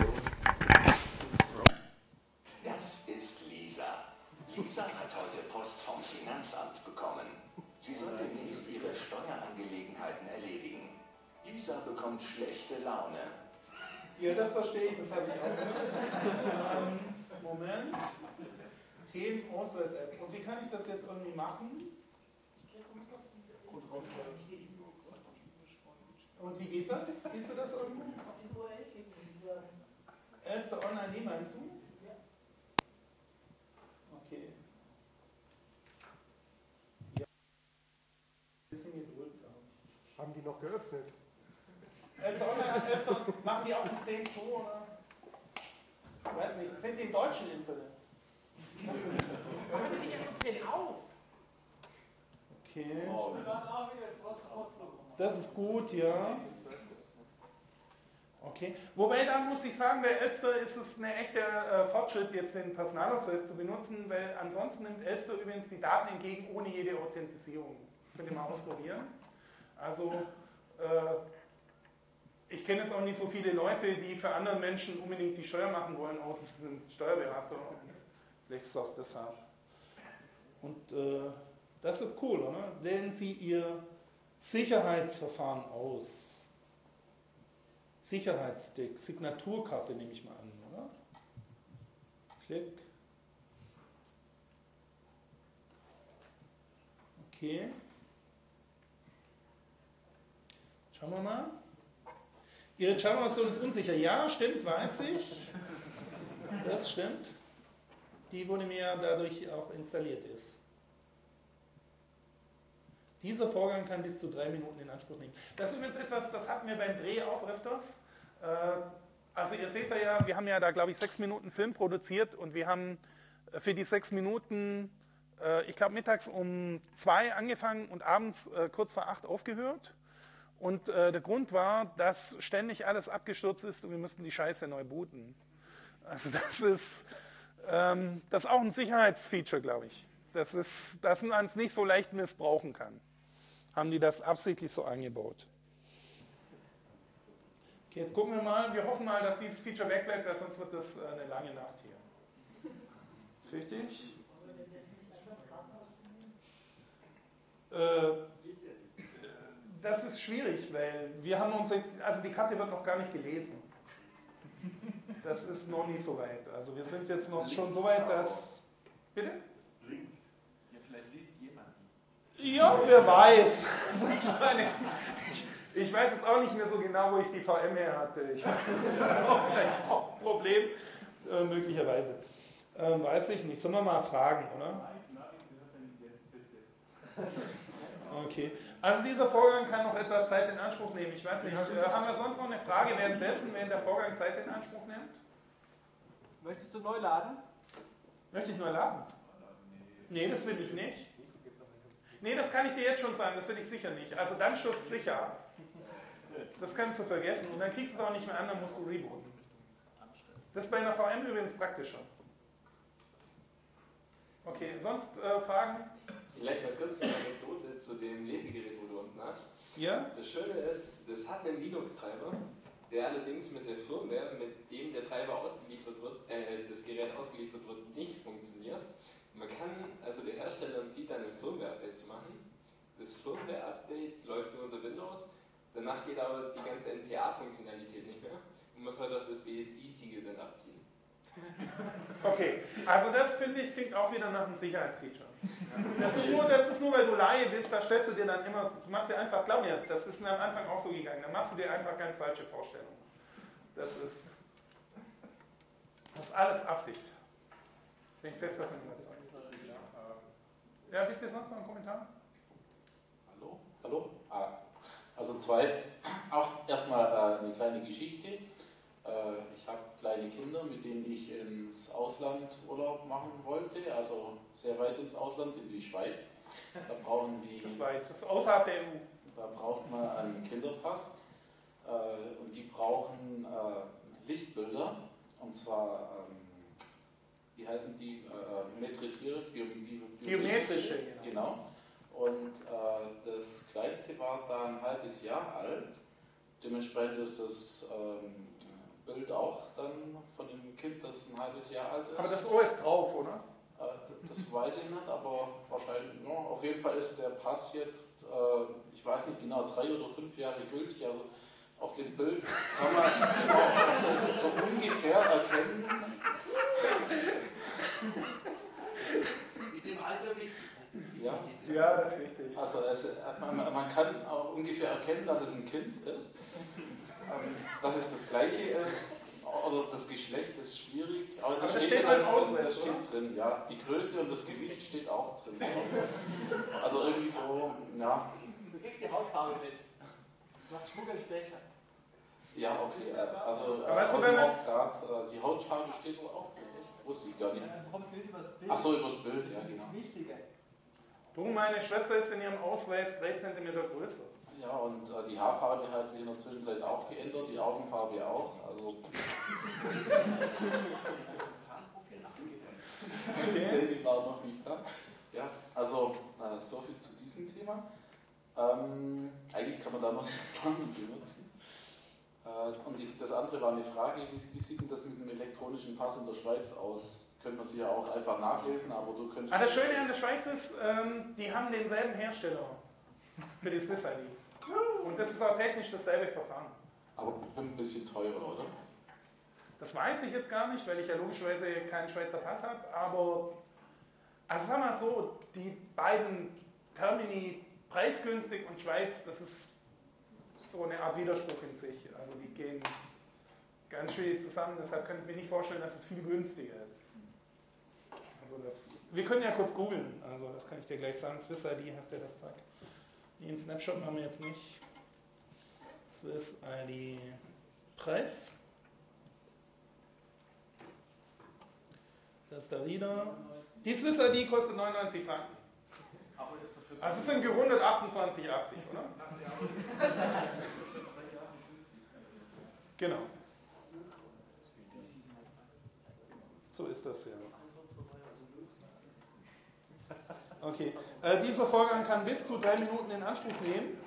Das ist Lisa. Lisa hat heute Post vom Finanzamt bekommen. Sie soll demnächst ihre Steuerangelegenheiten erledigen. Lisa bekommt schlechte Laune. Ja, das verstehe ich, das habe ich auch. Moment. Themen, Ausweis-App. Und wie kann ich das jetzt irgendwie machen? Und wie geht das? Siehst du das irgendwo? Elster Online, die meinst du? Okay. Ja. Ein bisschen Geduld, glaube ich. Haben die noch geöffnet? Elster Online, Elster, machen die auch um 10 zu, oder? Ich weiß nicht, das sind die im deutschen Internet. Machen Sie jetzt um 10 auf? Okay. Das ist gut, ja. Okay. Wobei, da muss ich sagen, bei Elster ist es ein echter Fortschritt, jetzt den Personalausweis zu benutzen, weil ansonsten nimmt Elster übrigens die Daten entgegen, ohne jede Authentisierung. Könnt ihr mal ausprobieren. Also, ich kenne jetzt auch nicht so viele Leute, die für andere Menschen unbedingt die Steuer machen wollen, außer sie sind Steuerberater. Vielleicht ist das deshalb. Und das ist cool, oder? Wählen Sie Ihr Sicherheitsverfahren aus. Sicherheitsstick, Signaturkarte nehme ich mal an, oder? Klick. Okay. Schauen wir mal. Ihre Java-Version ist unsicher. Ja, stimmt, weiß ich. Das stimmt. Die wurde mir ja dadurch auch installiert ist. Dieser Vorgang kann bis zu 3 Minuten in Anspruch nehmen. Das ist übrigens etwas, das hatten wir beim Dreh auch öfters. Also ihr seht da ja, wir haben ja da glaube ich 6 Minuten Film produziert und wir haben für die 6 Minuten, ich glaube mittags um 2 angefangen und abends kurz vor 8 aufgehört. Und der Grund war, dass ständig alles abgestürzt ist und wir mussten die Scheiße neu booten. Also das ist auch ein Sicherheitsfeature, glaube ich. Dass man es nicht so leicht missbrauchen kann. Haben die das absichtlich so eingebaut. Okay, jetzt gucken wir mal. Wir hoffen mal, dass dieses Feature wegbleibt, weil sonst wird das eine lange Nacht hier. Ist richtig? Das ist schwierig, weil wir haben uns, also die Karte wird noch gar nicht gelesen. Das ist noch nicht so weit. Also wir sind jetzt noch schon so weit, dass... Bitte? Ja, wer weiß. Also ich weiß jetzt auch nicht mehr so genau, wo ich die VM her hatte. Ich weiß, das ist auch vielleicht ein Problem, möglicherweise. Weiß ich nicht. Sollen wir mal fragen, oder? Okay. Also dieser Vorgang kann noch etwas Zeit in Anspruch nehmen. Ich weiß nicht, haben wir sonst noch eine Frage während der Vorgang Zeit in Anspruch nimmt? Möchtest du neu laden? Möchte ich neu laden? Nee, das will ich nicht. Nee, das kann ich dir jetzt schon sagen, das will ich sicher nicht. Also dann stürzt es sicher ab. Das kannst du vergessen und dann kriegst du es auch nicht mehr an, dann musst du rebooten. Das ist bei einer VM übrigens praktischer. Okay, sonst Fragen? Vielleicht mal kurz eine Anekdote zu dem Lesegerät, wo du unten hast. Ja? Das Schöne ist, das hat einen Linux-Treiber, der allerdings mit der Firmware, mit dem der Treiber ausgeliefert wird, das Gerät ausgeliefert wird, nicht funktioniert. Man kann, also der Hersteller empfiehlt dann ein Firmware-Update zu machen. Das Firmware-Update läuft nur unter Windows, danach geht aber die ganze NPA-Funktionalität nicht mehr und man soll dort das BSI-Siegel dann abziehen. Okay, also das finde ich klingt auch wieder nach einem Sicherheitsfeature. Das ist nur, weil du Laie bist, da stellst du dir dann immer, du machst dir einfach, glaub mir, das ist mir am Anfang auch so gegangen, da machst du dir einfach ganz falsche Vorstellungen. Das ist alles Absicht. Bin ich fest davon überzeugt. Ja, bitte sonst noch einen Kommentar? Hallo? Hallo? Also auch erstmal eine kleine Geschichte. Ich habe kleine Kinder, mit denen ich ins Ausland Urlaub machen wollte, also sehr weit ins Ausland, in die Schweiz. Da brauchen die... Das ist außerhalb der EU. Da braucht man einen Kinderpass und die brauchen Lichtbilder, und zwar wie heißen die, biometrische, genau. Und das kleinste war da ein halbes Jahr alt. Dementsprechend ist das Bild auch dann von dem Kind, das ein halbes Jahr alt ist. Aber das O ist drauf, oder? Das weiß ich nicht, aber wahrscheinlich, ja, auf jeden Fall ist der Pass jetzt, ich weiß nicht genau, 3 oder 5 Jahre gültig. Also auf dem Bild kann man genau so ungefähr erkennen. Mit dem Alter wichtig. Ja, das ist wichtig. Also man kann auch ungefähr erkennen, dass es ein Kind ist. Dass es das Gleiche ist oder das Geschlecht ist schwierig. Aber das steht halt im Ausweis, das steht drin, ja. Die Größe und das Gewicht steht auch drin. Also irgendwie so, ja. Du kriegst die Hautfarbe mit. Das macht Schmuggel schlechter. Ja, okay. Also weißt du, wenn die Hautfarbe steht wohl auch drin. Wusste ich gar nicht. Achso, übers Bild, ja genau. Das Wichtige. Du, meine Schwester ist in ihrem Ausweis 3 cm größer. Ja, und die Haarfarbe hat sich in der Zwischenzeit auch geändert, die Augenfarbe auch. Also. Okay. Die war noch nicht da. Ja, also so viel zu diesem Thema. Eigentlich kann man da noch Namen benutzen. Und das andere war eine Frage, wie sieht denn das mit dem elektronischen Pass in der Schweiz aus? Könnte man sie ja auch einfach nachlesen, aber du könntest... Das Schöne an der Schweiz ist, die haben denselben Hersteller für die Swiss ID. Und das ist auch technisch dasselbe Verfahren. Aber ein bisschen teurer, oder? Das weiß ich jetzt gar nicht, weil ich ja logischerweise keinen Schweizer Pass habe, aber also sagen wir mal so, die beiden Termini, preisgünstig und Schweiz, das ist so eine Art Widerspruch in sich. Also die gehen ganz schwierig zusammen, deshalb kann ich mir nicht vorstellen, dass es viel günstiger ist. Also wir können ja kurz googeln, also das kann ich dir gleich sagen. Swiss ID heißt ja das Zeug. Den Snapshot machen wir jetzt nicht. Swiss ID Preis. Das ist da wieder. Die Swiss ID kostet 99 Franken. Also es sind gerundet 28,80, oder? Genau. So ist das ja. Okay, dieser Vorgang kann bis zu 3 Minuten in Anspruch nehmen.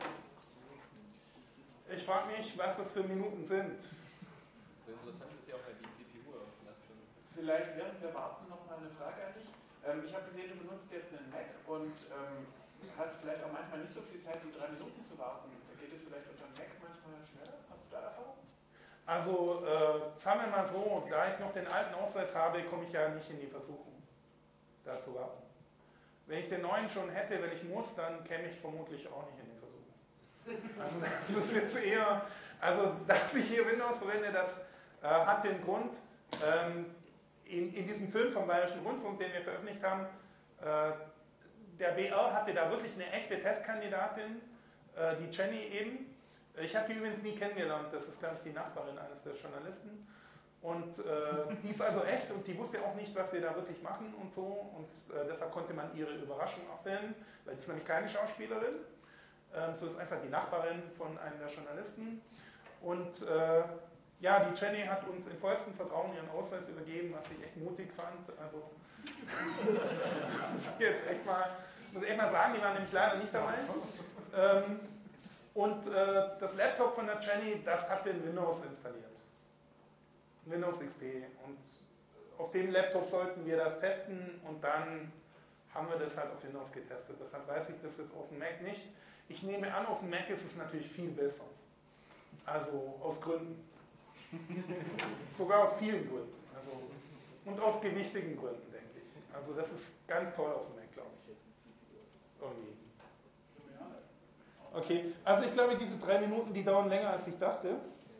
Ich frage mich, was das für Minuten sind. So interessant ist ja auch die CPU-Auslastung. Vielleicht während wir warten noch mal eine Frage an dich. Ich habe gesehen, du benutzt jetzt einen Mac und hast vielleicht auch manchmal nicht so viel Zeit, die 3 Minuten zu warten. Geht es vielleicht unter Mac manchmal schneller? Hast du da Erfahrung? Also, sagen wir mal so, da ich noch den alten Ausweis habe, komme ich ja nicht in die Versuchung, da zu warten. Wenn ich den neuen schon hätte, wenn ich muss, dann käme ich vermutlich auch nicht in die Versuchung. Also das ist jetzt eher, also dass ich hier Windows verwende, das hat den Grund, in diesem Film vom Bayerischen Rundfunk, den wir veröffentlicht haben, der BR hatte da wirklich eine echte Testkandidatin, die Jenny eben. Ich habe die übrigens nie kennengelernt, das ist, glaube ich, die Nachbarin eines der Journalisten. Und die ist also echt und die wusste auch nicht, was wir da wirklich machen und so. Und deshalb konnte man ihre Überraschung auch filmen, weil sie ist nämlich keine Schauspielerin. So ist einfach die Nachbarin von einem der Journalisten. Und ja, die Jenny hat uns in vollstem Vertrauen ihren Ausweis übergeben, was ich echt mutig fand. Also muss ich echt mal sagen, die waren nämlich leider nicht dabei. Und das Laptop von der Jenny, das hat den Windows installiert. Windows XP. Und auf dem Laptop sollten wir das testen und dann haben wir das halt auf Windows getestet. Deshalb weiß ich das jetzt auf dem Mac nicht. Ich nehme an, auf dem Mac ist es natürlich viel besser. Also aus Gründen. Sogar aus vielen Gründen. Also, und aus gewichtigen Gründen, denke ich. Also das ist ganz toll auf dem Mac, glaube ich. Irgendwie. Okay, also ich glaube, diese 3 Minuten, die dauern länger, als ich dachte.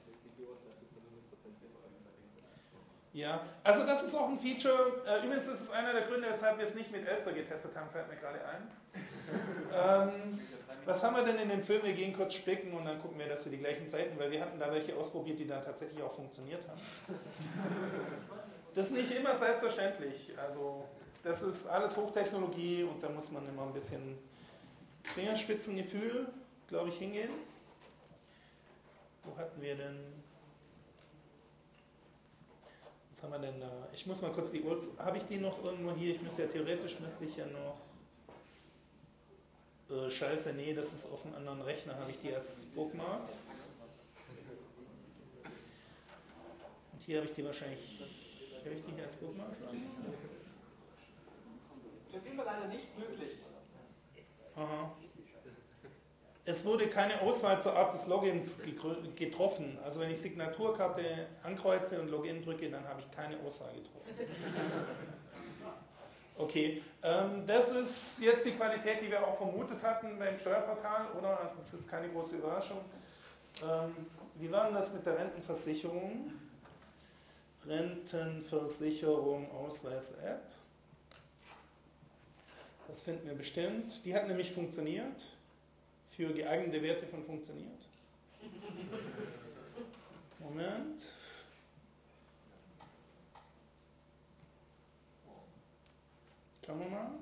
Ja, also das ist auch ein Feature. Übrigens ist es einer der Gründe, weshalb wir es nicht mit Elster getestet haben, fällt mir gerade ein. Was haben wir denn in dem Film? Wir gehen kurz spicken und dann gucken wir, dass wir die gleichen Seiten, weil wir hatten da welche ausprobiert, die dann tatsächlich auch funktioniert haben. Das ist nicht immer selbstverständlich. Also das ist alles Hochtechnologie und da muss man immer ein bisschen Fingerspitzengefühl, glaube ich, hingehen. Wo hatten wir denn... Was haben wir denn da? Ich muss mal kurz die Uhr. Habe ich die noch irgendwo hier? Ich müsste ja theoretisch noch. Scheiße, nee, das ist auf einem anderen Rechner. Habe ich die als Bookmarks? Und hier habe ich die wahrscheinlich. Habe ich die hier als Bookmarks an? Das sind wir leider nicht möglich. Aha. Es wurde keine Auswahl zur Art des Logins getroffen. Also wenn ich Signaturkarte ankreuze und Login drücke, dann habe ich keine Auswahl getroffen. Okay, das ist jetzt die Qualität, die wir auch vermutet hatten beim Steuerportal, oder? Also das ist jetzt keine große Überraschung. Wie war denn das mit der Rentenversicherung? Rentenversicherung Ausweis-App. Das finden wir bestimmt. Die hat nämlich funktioniert. Für geeignete Werte von funktioniert. Moment. Schauen wir mal.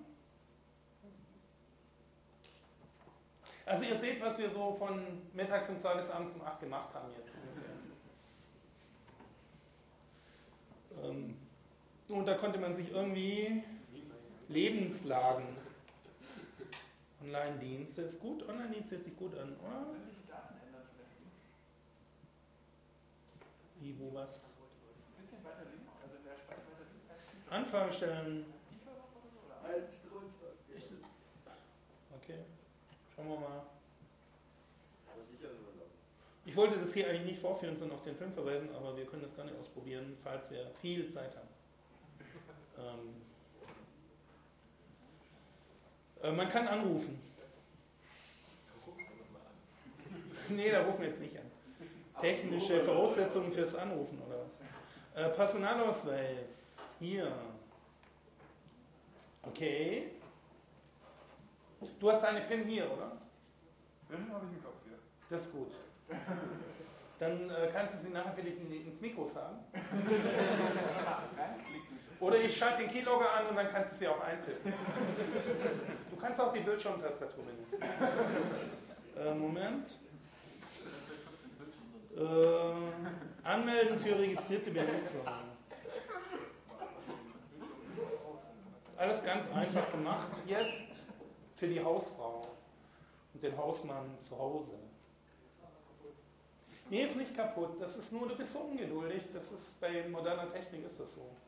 Also ihr seht, was wir so von mittags und tagesabends um 8 gemacht haben jetzt ungefähr. Und da konnte man sich irgendwie Lebenslagen, Online-Dienste, ist gut, Online-Dienst hört sich gut an, oder? Wie, wo, was? Ein bisschen weiter links, also der Spalt weiter links. Anfrage stellen. Okay, schauen wir mal. Ich wollte das hier eigentlich nicht vorführen, sondern auf den Film verweisen, aber wir können das gerne ausprobieren, falls wir viel Zeit haben. Man kann anrufen. Nee, da rufen wir jetzt nicht an. Technische Voraussetzungen fürs Anrufen oder was? Personalausweis. Hier. Okay. Du hast deine PIN hier, oder? PIN habe ich im Kopf, ja. Das ist gut. Dann kannst du sie nachher vielleicht ins Mikro sagen. Oder ich schalte den Keylogger an und dann kannst du sie auch eintippen. Du kannst auch die Bildschirmtastatur benutzen. Moment. Anmelden für registrierte Benutzer. Alles ganz einfach gemacht jetzt für die Hausfrau und den Hausmann zu Hause. Nee, ist nicht kaputt. Das ist nur, du bist so ungeduldig. Das ist bei moderner Technik ist das so.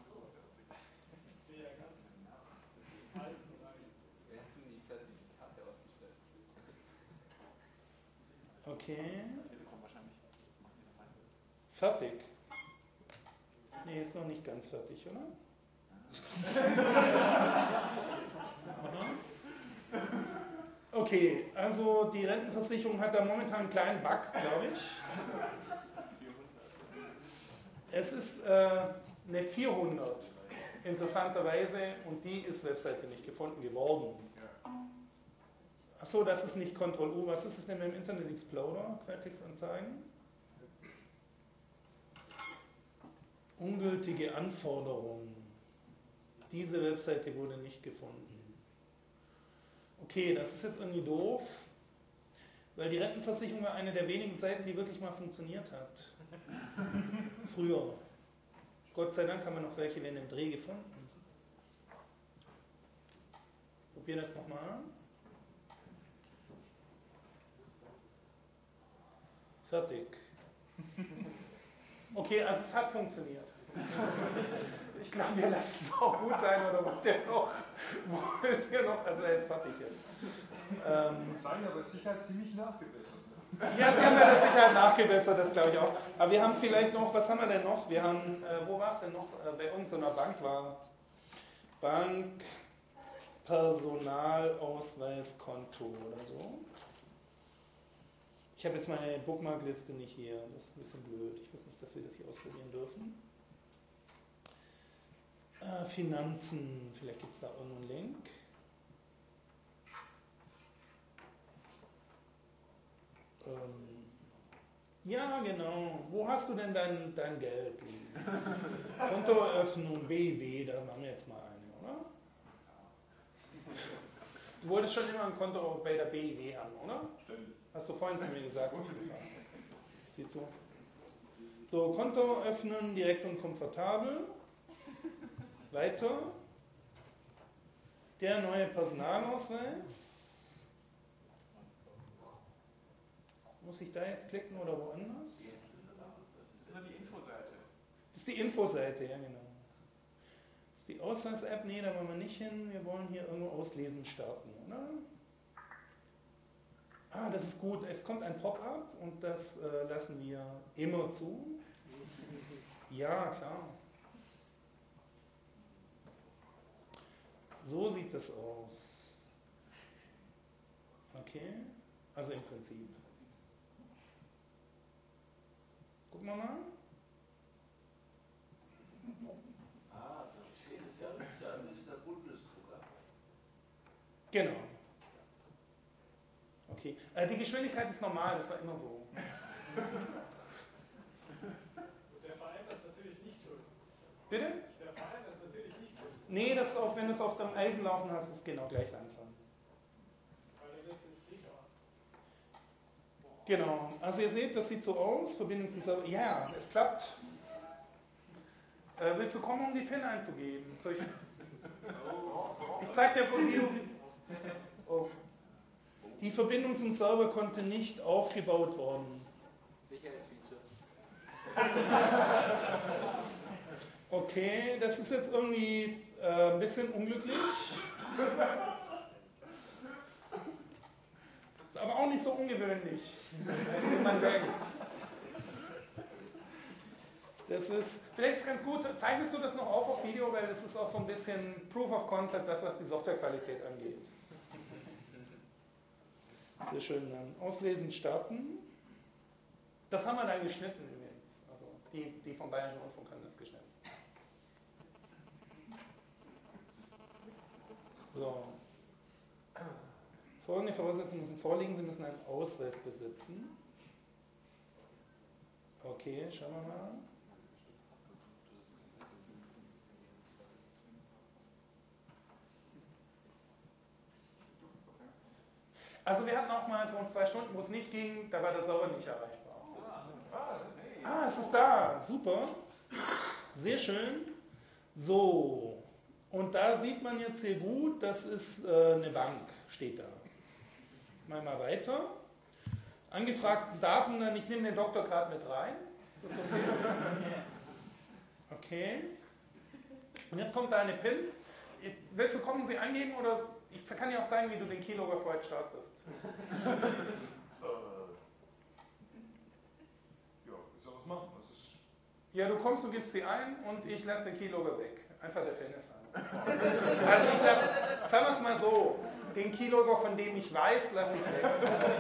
Okay. Fertig. Nee, ist noch nicht ganz fertig, oder? Okay, also die Rentenversicherung hat da momentan einen kleinen Bug, glaube ich. Es ist eine 400, interessanterweise, und die ist Webseite nicht gefunden geworden. Achso, das ist nicht Ctrl-U. Was ist es denn mit dem Internet Explorer? Quelltextanzeigen? Ungültige Anforderungen. Diese Webseite wurde nicht gefunden. Okay, das ist jetzt irgendwie doof, weil die Rentenversicherung war eine der wenigen Seiten, die wirklich mal funktioniert hat. Früher. Gott sei Dank haben wir noch welche während dem Dreh gefunden. Probieren das nochmal. Fertig. Okay, also es hat funktioniert. Ich glaube, wir lassen es auch gut sein, oder wollt ihr noch? Also er ist fertig jetzt. Ich sagen, aber sicher ziemlich nachgebessert. Ja, sie haben ja das Sicherheit nachgebessert, das glaube ich auch. Aber wir haben vielleicht noch, was haben wir denn noch? Wir haben, wo war es denn noch? Bei irgendeiner Bank war Bank, Personalausweiskonto oder so. Ich habe jetzt meine Bookmarkliste nicht hier, das ist ein bisschen blöd. Ich weiß nicht, dass wir das hier ausprobieren dürfen. Finanzen, vielleicht gibt es da irgendwo einen Link. Ja, genau. Wo hast du denn dein Geld liegen? Kontoeröffnung, BW, da machen wir jetzt mal eine, oder? Du wolltest schon immer ein Konto bei der BW haben, oder? Stimmt. Hast du vorhin zu mir gesagt, auf jeden Fall. Siehst du? So, Konto öffnen, direkt und komfortabel. Weiter. Der neue Personalausweis. Muss ich da jetzt klicken oder woanders? Das ist immer die Infoseite. Das ist die Infoseite, ja genau. Das ist die Ausweis-App, nee, da wollen wir nicht hin. Wir wollen hier irgendwo auslesen starten, oder? Ah, das ist gut. Es kommt ein Pop-up und das lassen wir immer zu. Ja, klar. So sieht das aus. Okay, also im Prinzip. Gucken wir mal. Ah, das ist ja der Bundesdrucker. Genau. Okay, die Geschwindigkeit ist normal, das war immer so. Der Verein ist natürlich nicht schuld. Bitte? Der Verein ist natürlich nicht schuld. Nee, das auch, wenn du es auf dem Eisen laufen hast, ist genau gleich langsam. Weil der Netz ist sicher. Genau, also ihr seht, das sieht so aus, Verbindung zum Server. Ja, es klappt. Willst du kommen, um die PIN einzugeben? Ich zeig dir von hier. Oh. Die Verbindung zum Server konnte nicht aufgebaut worden. Sicherheitsfeature. Okay, das ist jetzt irgendwie ein bisschen unglücklich. Ist aber auch nicht so ungewöhnlich, also wie man denkt. Das ist, vielleicht ist es ganz gut, zeichnest du das noch auf Video, weil das ist auch so ein bisschen Proof of Concept, was die Softwarequalität angeht. Sehr schön. Auslesen, starten. Das haben wir dann geschnitten übrigens. Also die vom Bayerischen Rundfunk haben das geschnitten. So. Folgende Voraussetzungen müssen vorliegen. Sie müssen einen Ausweis besitzen. Okay, schauen wir mal. Also wir hatten auch mal so 2 Stunden, wo es nicht ging, da war der Server nicht erreichbar. Ah, es ist da. Super. Sehr schön. So. Und da sieht man jetzt hier gut, das ist eine Bank, steht da. Mal weiter. Angefragten Daten, dann ich nehme den Doktorgrad mit rein. Ist das okay? Okay. Und jetzt kommt da eine PIN. Willst du kommen, sie eingeben oder ich kann dir auch zeigen, wie du den Keylogger vorher startest. Ja, ist auch was machen. Ja, du kommst und gibst sie ein und ich lasse den Keylogger weg. Einfach der Fairness halber. Also ich lasse, sagen wir es mal so, den Keylogger, von dem ich weiß, lasse ich weg.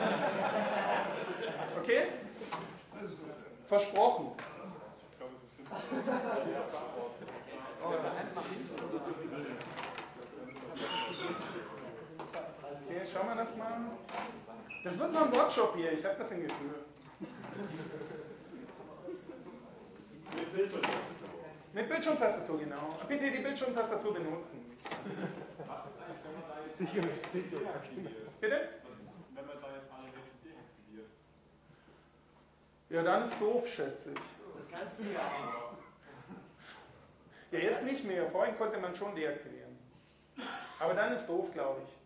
Okay? Versprochen. Okay, schauen wir das mal. Das wird noch ein Workshop hier, ich habe das im Gefühl. Mit Bildschirmtastatur, genau. Bitte die Bildschirmtastatur benutzen. Sicher. Bitte? Wenn man da jetzt alle deaktiviert. Ja, dann ist doof, schätze ich. Das kannst du ja auch. Ja, jetzt nicht mehr. Vorhin konnte man schon deaktivieren. Aber dann ist doof, glaube ich.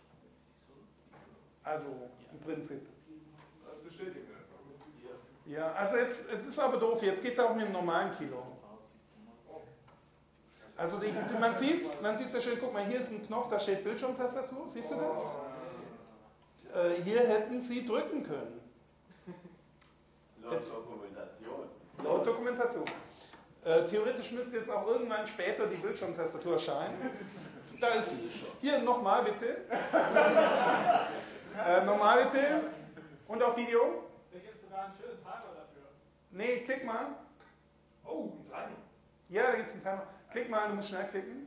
Also, im Prinzip. Das bestätigen wir einfach. Ja, also jetzt, es ist aber doof. Jetzt geht es auch mit dem normalen Kilo. Also man sieht es ja schön, guck mal, hier ist ein Knopf, da steht Bildschirmtastatur, siehst du das? Hier hätten Sie drücken können. Laut Dokumentation. Laut Dokumentation. Theoretisch müsste jetzt auch irgendwann später die Bildschirmtastatur erscheinen. Da ist sie. Hier nochmal bitte. Nochmal bitte. Und auf Video. Da gibt es sogar einen schönen Timer dafür. Nee, klick mal. Oh, ein Timer. Ja, da gibt es einen Timer. Klick mal, du musst schnell klicken.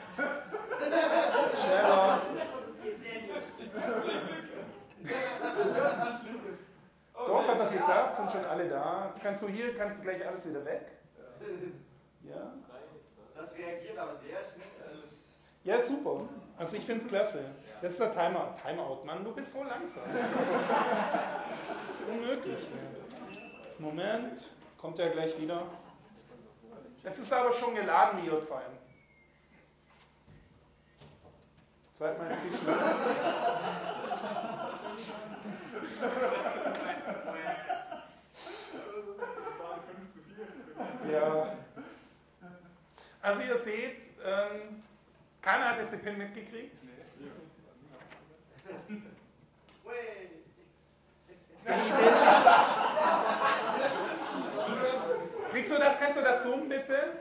Schneller. Doch, hat doch geklappt, sind schon alle da. Jetzt kannst du gleich alles wieder weg. Ja? Das reagiert aber sehr schnell. Ja, super. Also ich finde es klasse. Das ist der Timeout. Mann, du bist so langsam. Das ist unmöglich. Jetzt Moment. Kommt ja gleich wieder. Jetzt ist aber schon geladen, die JVM. Zeig mal, ist viel schneller. Ja. Also ihr seht, keiner hat jetzt die PIN mitgekriegt. Kriegst du das? Kannst du das zoomen, bitte?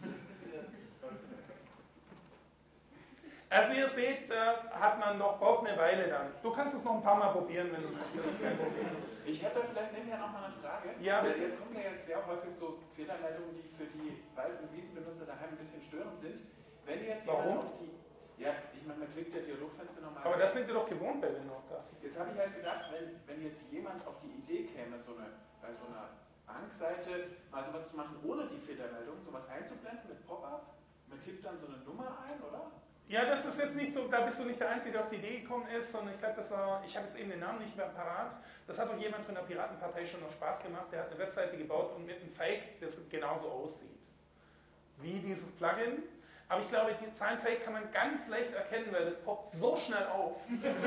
Also ihr seht, braucht eine Weile dann. Du kannst es noch ein paar Mal probieren, wenn du das ist kein Problem. Ich hätte vielleicht nebenher noch mal eine Frage. Ja, bitte. Jetzt kommen ja sehr häufig so Fehlermeldungen, die für die Wald- und Wiesenbenutzer daheim ein bisschen störend sind. Wenn jetzt jemand auf die... Ja, ich meine, man klickt ja Dialogfenster normal. Aber das sind wir doch gewohnt bei Windows da. Jetzt habe ich halt gedacht, wenn jetzt jemand auf die Idee käme, bei so einer Bankseite mal sowas zu machen, ohne die Fehlermeldung, sowas einzublenden mit Pop-up, man tippt dann so eine Nummer ein, oder? Ja, das ist jetzt nicht so, da bist du nicht der Einzige, der auf die Idee gekommen ist, sondern ich glaube, ich habe jetzt eben den Namen nicht mehr parat, das hat doch jemand von der Piratenpartei schon noch Spaß gemacht, der hat eine Webseite gebaut und mit einem Fake, das genauso aussieht. Wie dieses Plugin. Aber ich glaube, sein Fake kann man ganz leicht erkennen, weil das poppt so schnell auf.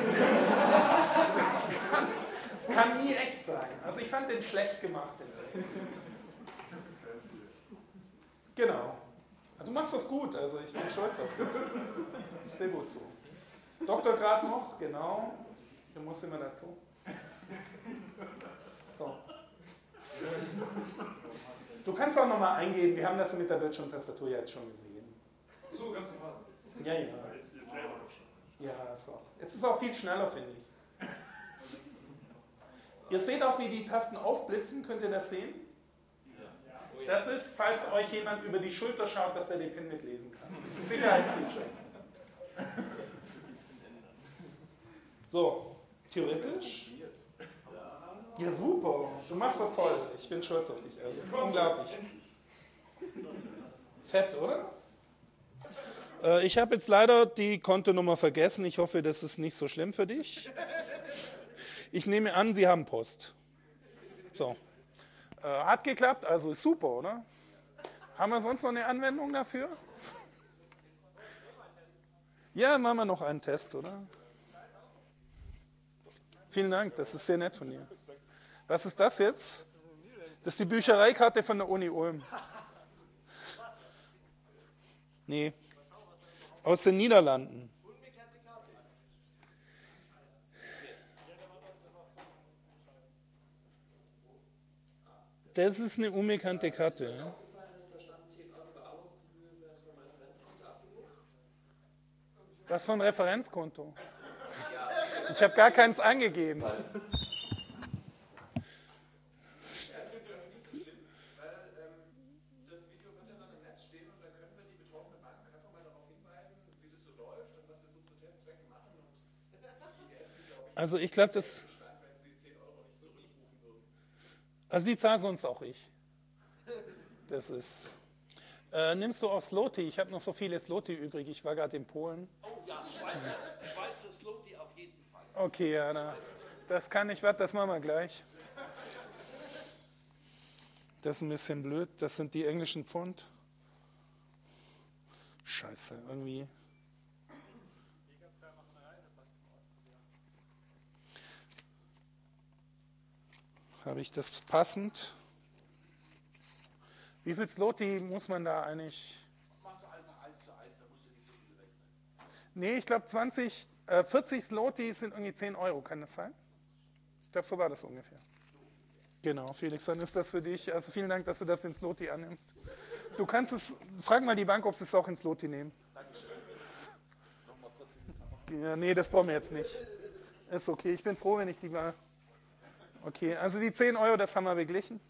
Das kann nie echt sein. Also ich fand den schlecht gemacht, den Fake. Genau. Du machst das gut, also ich bin stolz auf dich. Das ist sehr gut so. Doktorgrad noch, genau. Du musst immer dazu. So. Du kannst auch nochmal eingeben, wir haben das mit der Bildschirmtastatur jetzt schon gesehen. So, ganz normal. Ja, ja. Ja, ist auch. Jetzt ist es auch viel schneller, finde ich. Ihr seht auch, wie die Tasten aufblitzen, könnt ihr das sehen? Das ist, falls euch jemand über die Schulter schaut, dass er die PIN mitlesen kann. Das ist ein Sicherheitsfeature. So, theoretisch. Ja, super. Du machst das toll. Ich bin stolz auf dich. Also, das ist unglaublich. Fett, oder? Ich habe jetzt leider die Kontonummer vergessen. Ich hoffe, das ist nicht so schlimm für dich. Ich nehme an, Sie haben Post. So. Hat geklappt, also ist super, oder? Haben wir sonst noch eine Anwendung dafür? Ja, machen wir noch einen Test, oder? Vielen Dank, das ist sehr nett von dir. Was ist das jetzt? Das ist die Büchereikarte von der Uni Ulm. Nee, aus den Niederlanden. Das ist eine unbekannte Karte. Was für ein Referenzkonto? Ich habe gar keins angegeben. Also ich glaube, das... Also die zahlen sonst auch ich. Das ist... nimmst du auch Zloty? Ich habe noch so viele Zloty übrig. Ich war gerade in Polen. Oh ja, Schweizer Zloty auf jeden Fall. Okay, ja, das kann ich, das machen wir gleich. Das ist ein bisschen blöd. Das sind die englischen Pfund. Scheiße, irgendwie... Habe ich das passend? Wie viel Zloty muss man da eigentlich? Machst du einfach 1 zu 1, da musst du nicht so viel rechnen. Nee, ich glaube 40 Zloty sind irgendwie 10 Euro, kann das sein? Ich glaube, so war das ungefähr. Genau, Felix, dann ist das für dich. Also vielen Dank, dass du das in Zloty annimmst. Du kannst es, frag mal die Bank, ob sie es auch in Zloty nehmen. Dankeschön. Nochmal kurz. Ja, nee, das brauchen wir jetzt nicht. Ist okay, ich bin froh, wenn ich die mal... Okay, also die 10 Euro, das haben wir beglichen.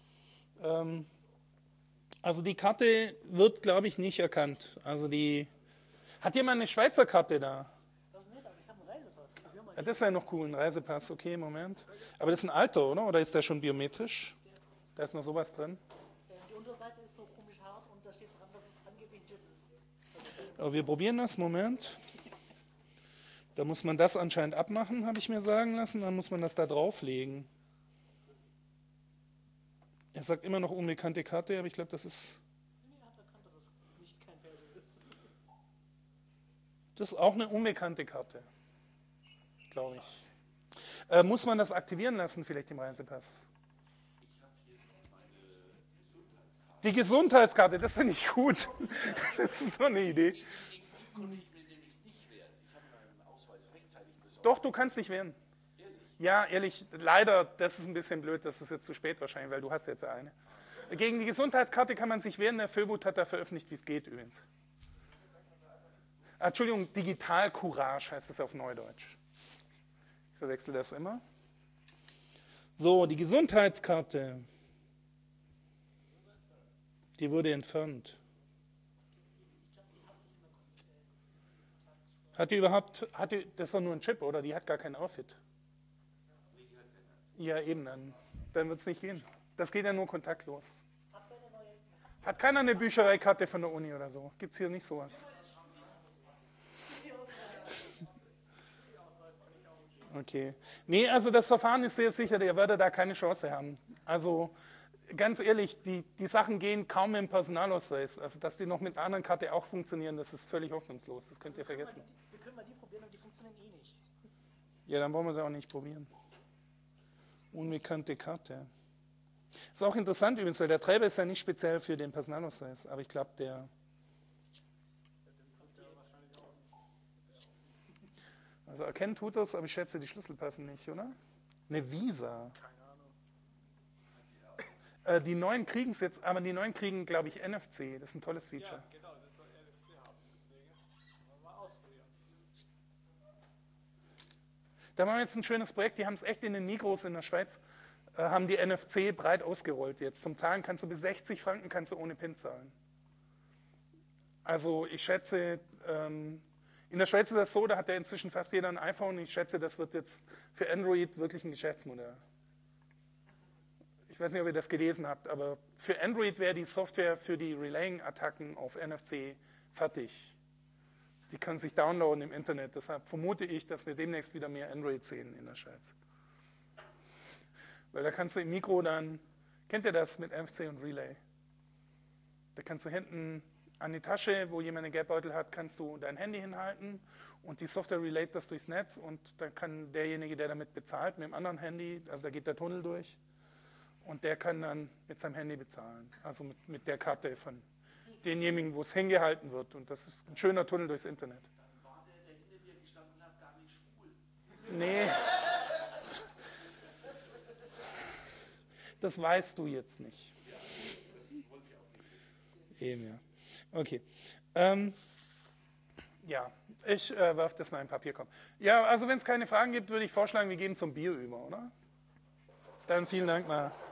Also die Karte wird, glaube ich, nicht erkannt. Also die... Hat jemand eine Schweizer Karte da? Das ist nett, aber ich habe einen Reisepass. Ja, das ist ja noch cool, ein Reisepass. Okay, Moment. Aber das ist ein alter, oder? Oder ist der schon biometrisch? Da ist noch sowas drin. Die Unterseite ist so komisch hart und da steht dran, dass es angeblich ein Chip ist. Aber wir probieren das, Moment. Da muss man das anscheinend abmachen, habe ich mir sagen lassen. Dann muss man das da drauflegen. Er sagt immer noch unbekannte Karte, aber ich glaube, das ist... Nee, er hat erkannt, dass es nicht kein Perso ist. Das ist auch eine unbekannte Karte, glaube ich. Muss man das aktivieren lassen, vielleicht im Reisepass? Die Gesundheitskarte, das finde ich gut. Das ist so eine Idee. Die konnte ich mir nämlich nicht wehren. Ich habe meinen Ausweis rechtzeitig besorgt. Doch, du kannst dich wehren. Ja, ehrlich, leider, das ist ein bisschen blöd, das ist jetzt zu spät wahrscheinlich, weil du hast jetzt eine. Gegen die Gesundheitskarte kann man sich wehren, der Föbut hat da veröffentlicht, wie es geht übrigens. Entschuldigung, Digital Courage heißt es auf Neudeutsch. Ich verwechsel das immer. So, die Gesundheitskarte, die wurde entfernt. Hat die überhaupt, das ist doch nur ein Chip, oder? Die hat gar keinen Outfit. Ja, eben, dann wird es nicht gehen. Das geht ja nur kontaktlos. Hat keiner eine Büchereikarte von der Uni oder so? Gibt es hier nicht sowas? Okay. Nee, also das Verfahren ist sehr sicher, ihr werdet da keine Chance haben. Also ganz ehrlich, die Sachen gehen kaum im Personalausweis. Also dass die noch mit einer anderen Karte auch funktionieren, das ist völlig hoffnungslos. Das könnt ihr vergessen. Wir können mal die probieren, aber die funktionieren eh nicht. Ja, dann brauchen wir sie auch nicht probieren. Unbekannte Karte. Ist auch interessant übrigens, weil der Treiber ist ja nicht speziell für den Personalausweis, aber ich glaube, der... Also erkennen tut das, aber ich schätze, die Schlüssel passen nicht, oder? Eine Visa. Keine Ahnung. Die neuen kriegen es jetzt, aber die neuen kriegen, glaube ich, NFC. Das ist ein tolles Feature. Ja, genau, das soll NFC haben, deswegen wollen wir mal ausprobieren. Da haben wir jetzt ein schönes Projekt, die haben es echt in den Migros in der Schweiz, haben die NFC breit ausgerollt jetzt. Zum Zahlen kannst du bis 60 Franken kannst du ohne PIN zahlen. Also ich schätze, in der Schweiz ist das so, da hat ja inzwischen fast jeder ein iPhone. Ich schätze, das wird jetzt für Android wirklich ein Geschäftsmodell. Ich weiß nicht, ob ihr das gelesen habt, aber für Android wäre die Software für die Relaying-Attacken auf NFC fertig. Die kann sich downloaden im Internet. Deshalb vermute ich, dass wir demnächst wieder mehr Android sehen in der Schweiz. Weil da kannst du im Mikro dann, kennt ihr das mit NFC und Relay? Da kannst du hinten an die Tasche, wo jemand einen Geldbeutel hat, kannst du dein Handy hinhalten und die Software relate das durchs Netz und dann kann derjenige, der damit bezahlt, mit dem anderen Handy, also da geht der Tunnel durch und der kann dann mit seinem Handy bezahlen, also mit der Karte von denjenigen, wo es hingehalten wird und das ist ein schöner Tunnel durchs Internet. Dann war der hinter mir gestanden hat, gar nicht schwul. Nee. Das weißt du jetzt nicht. Eben, ja. Okay. Ja, ich werfe das mal in Papierkorb. Ja, also wenn es keine Fragen gibt, würde ich vorschlagen, wir gehen zum Bier über, oder? Dann vielen Dank mal.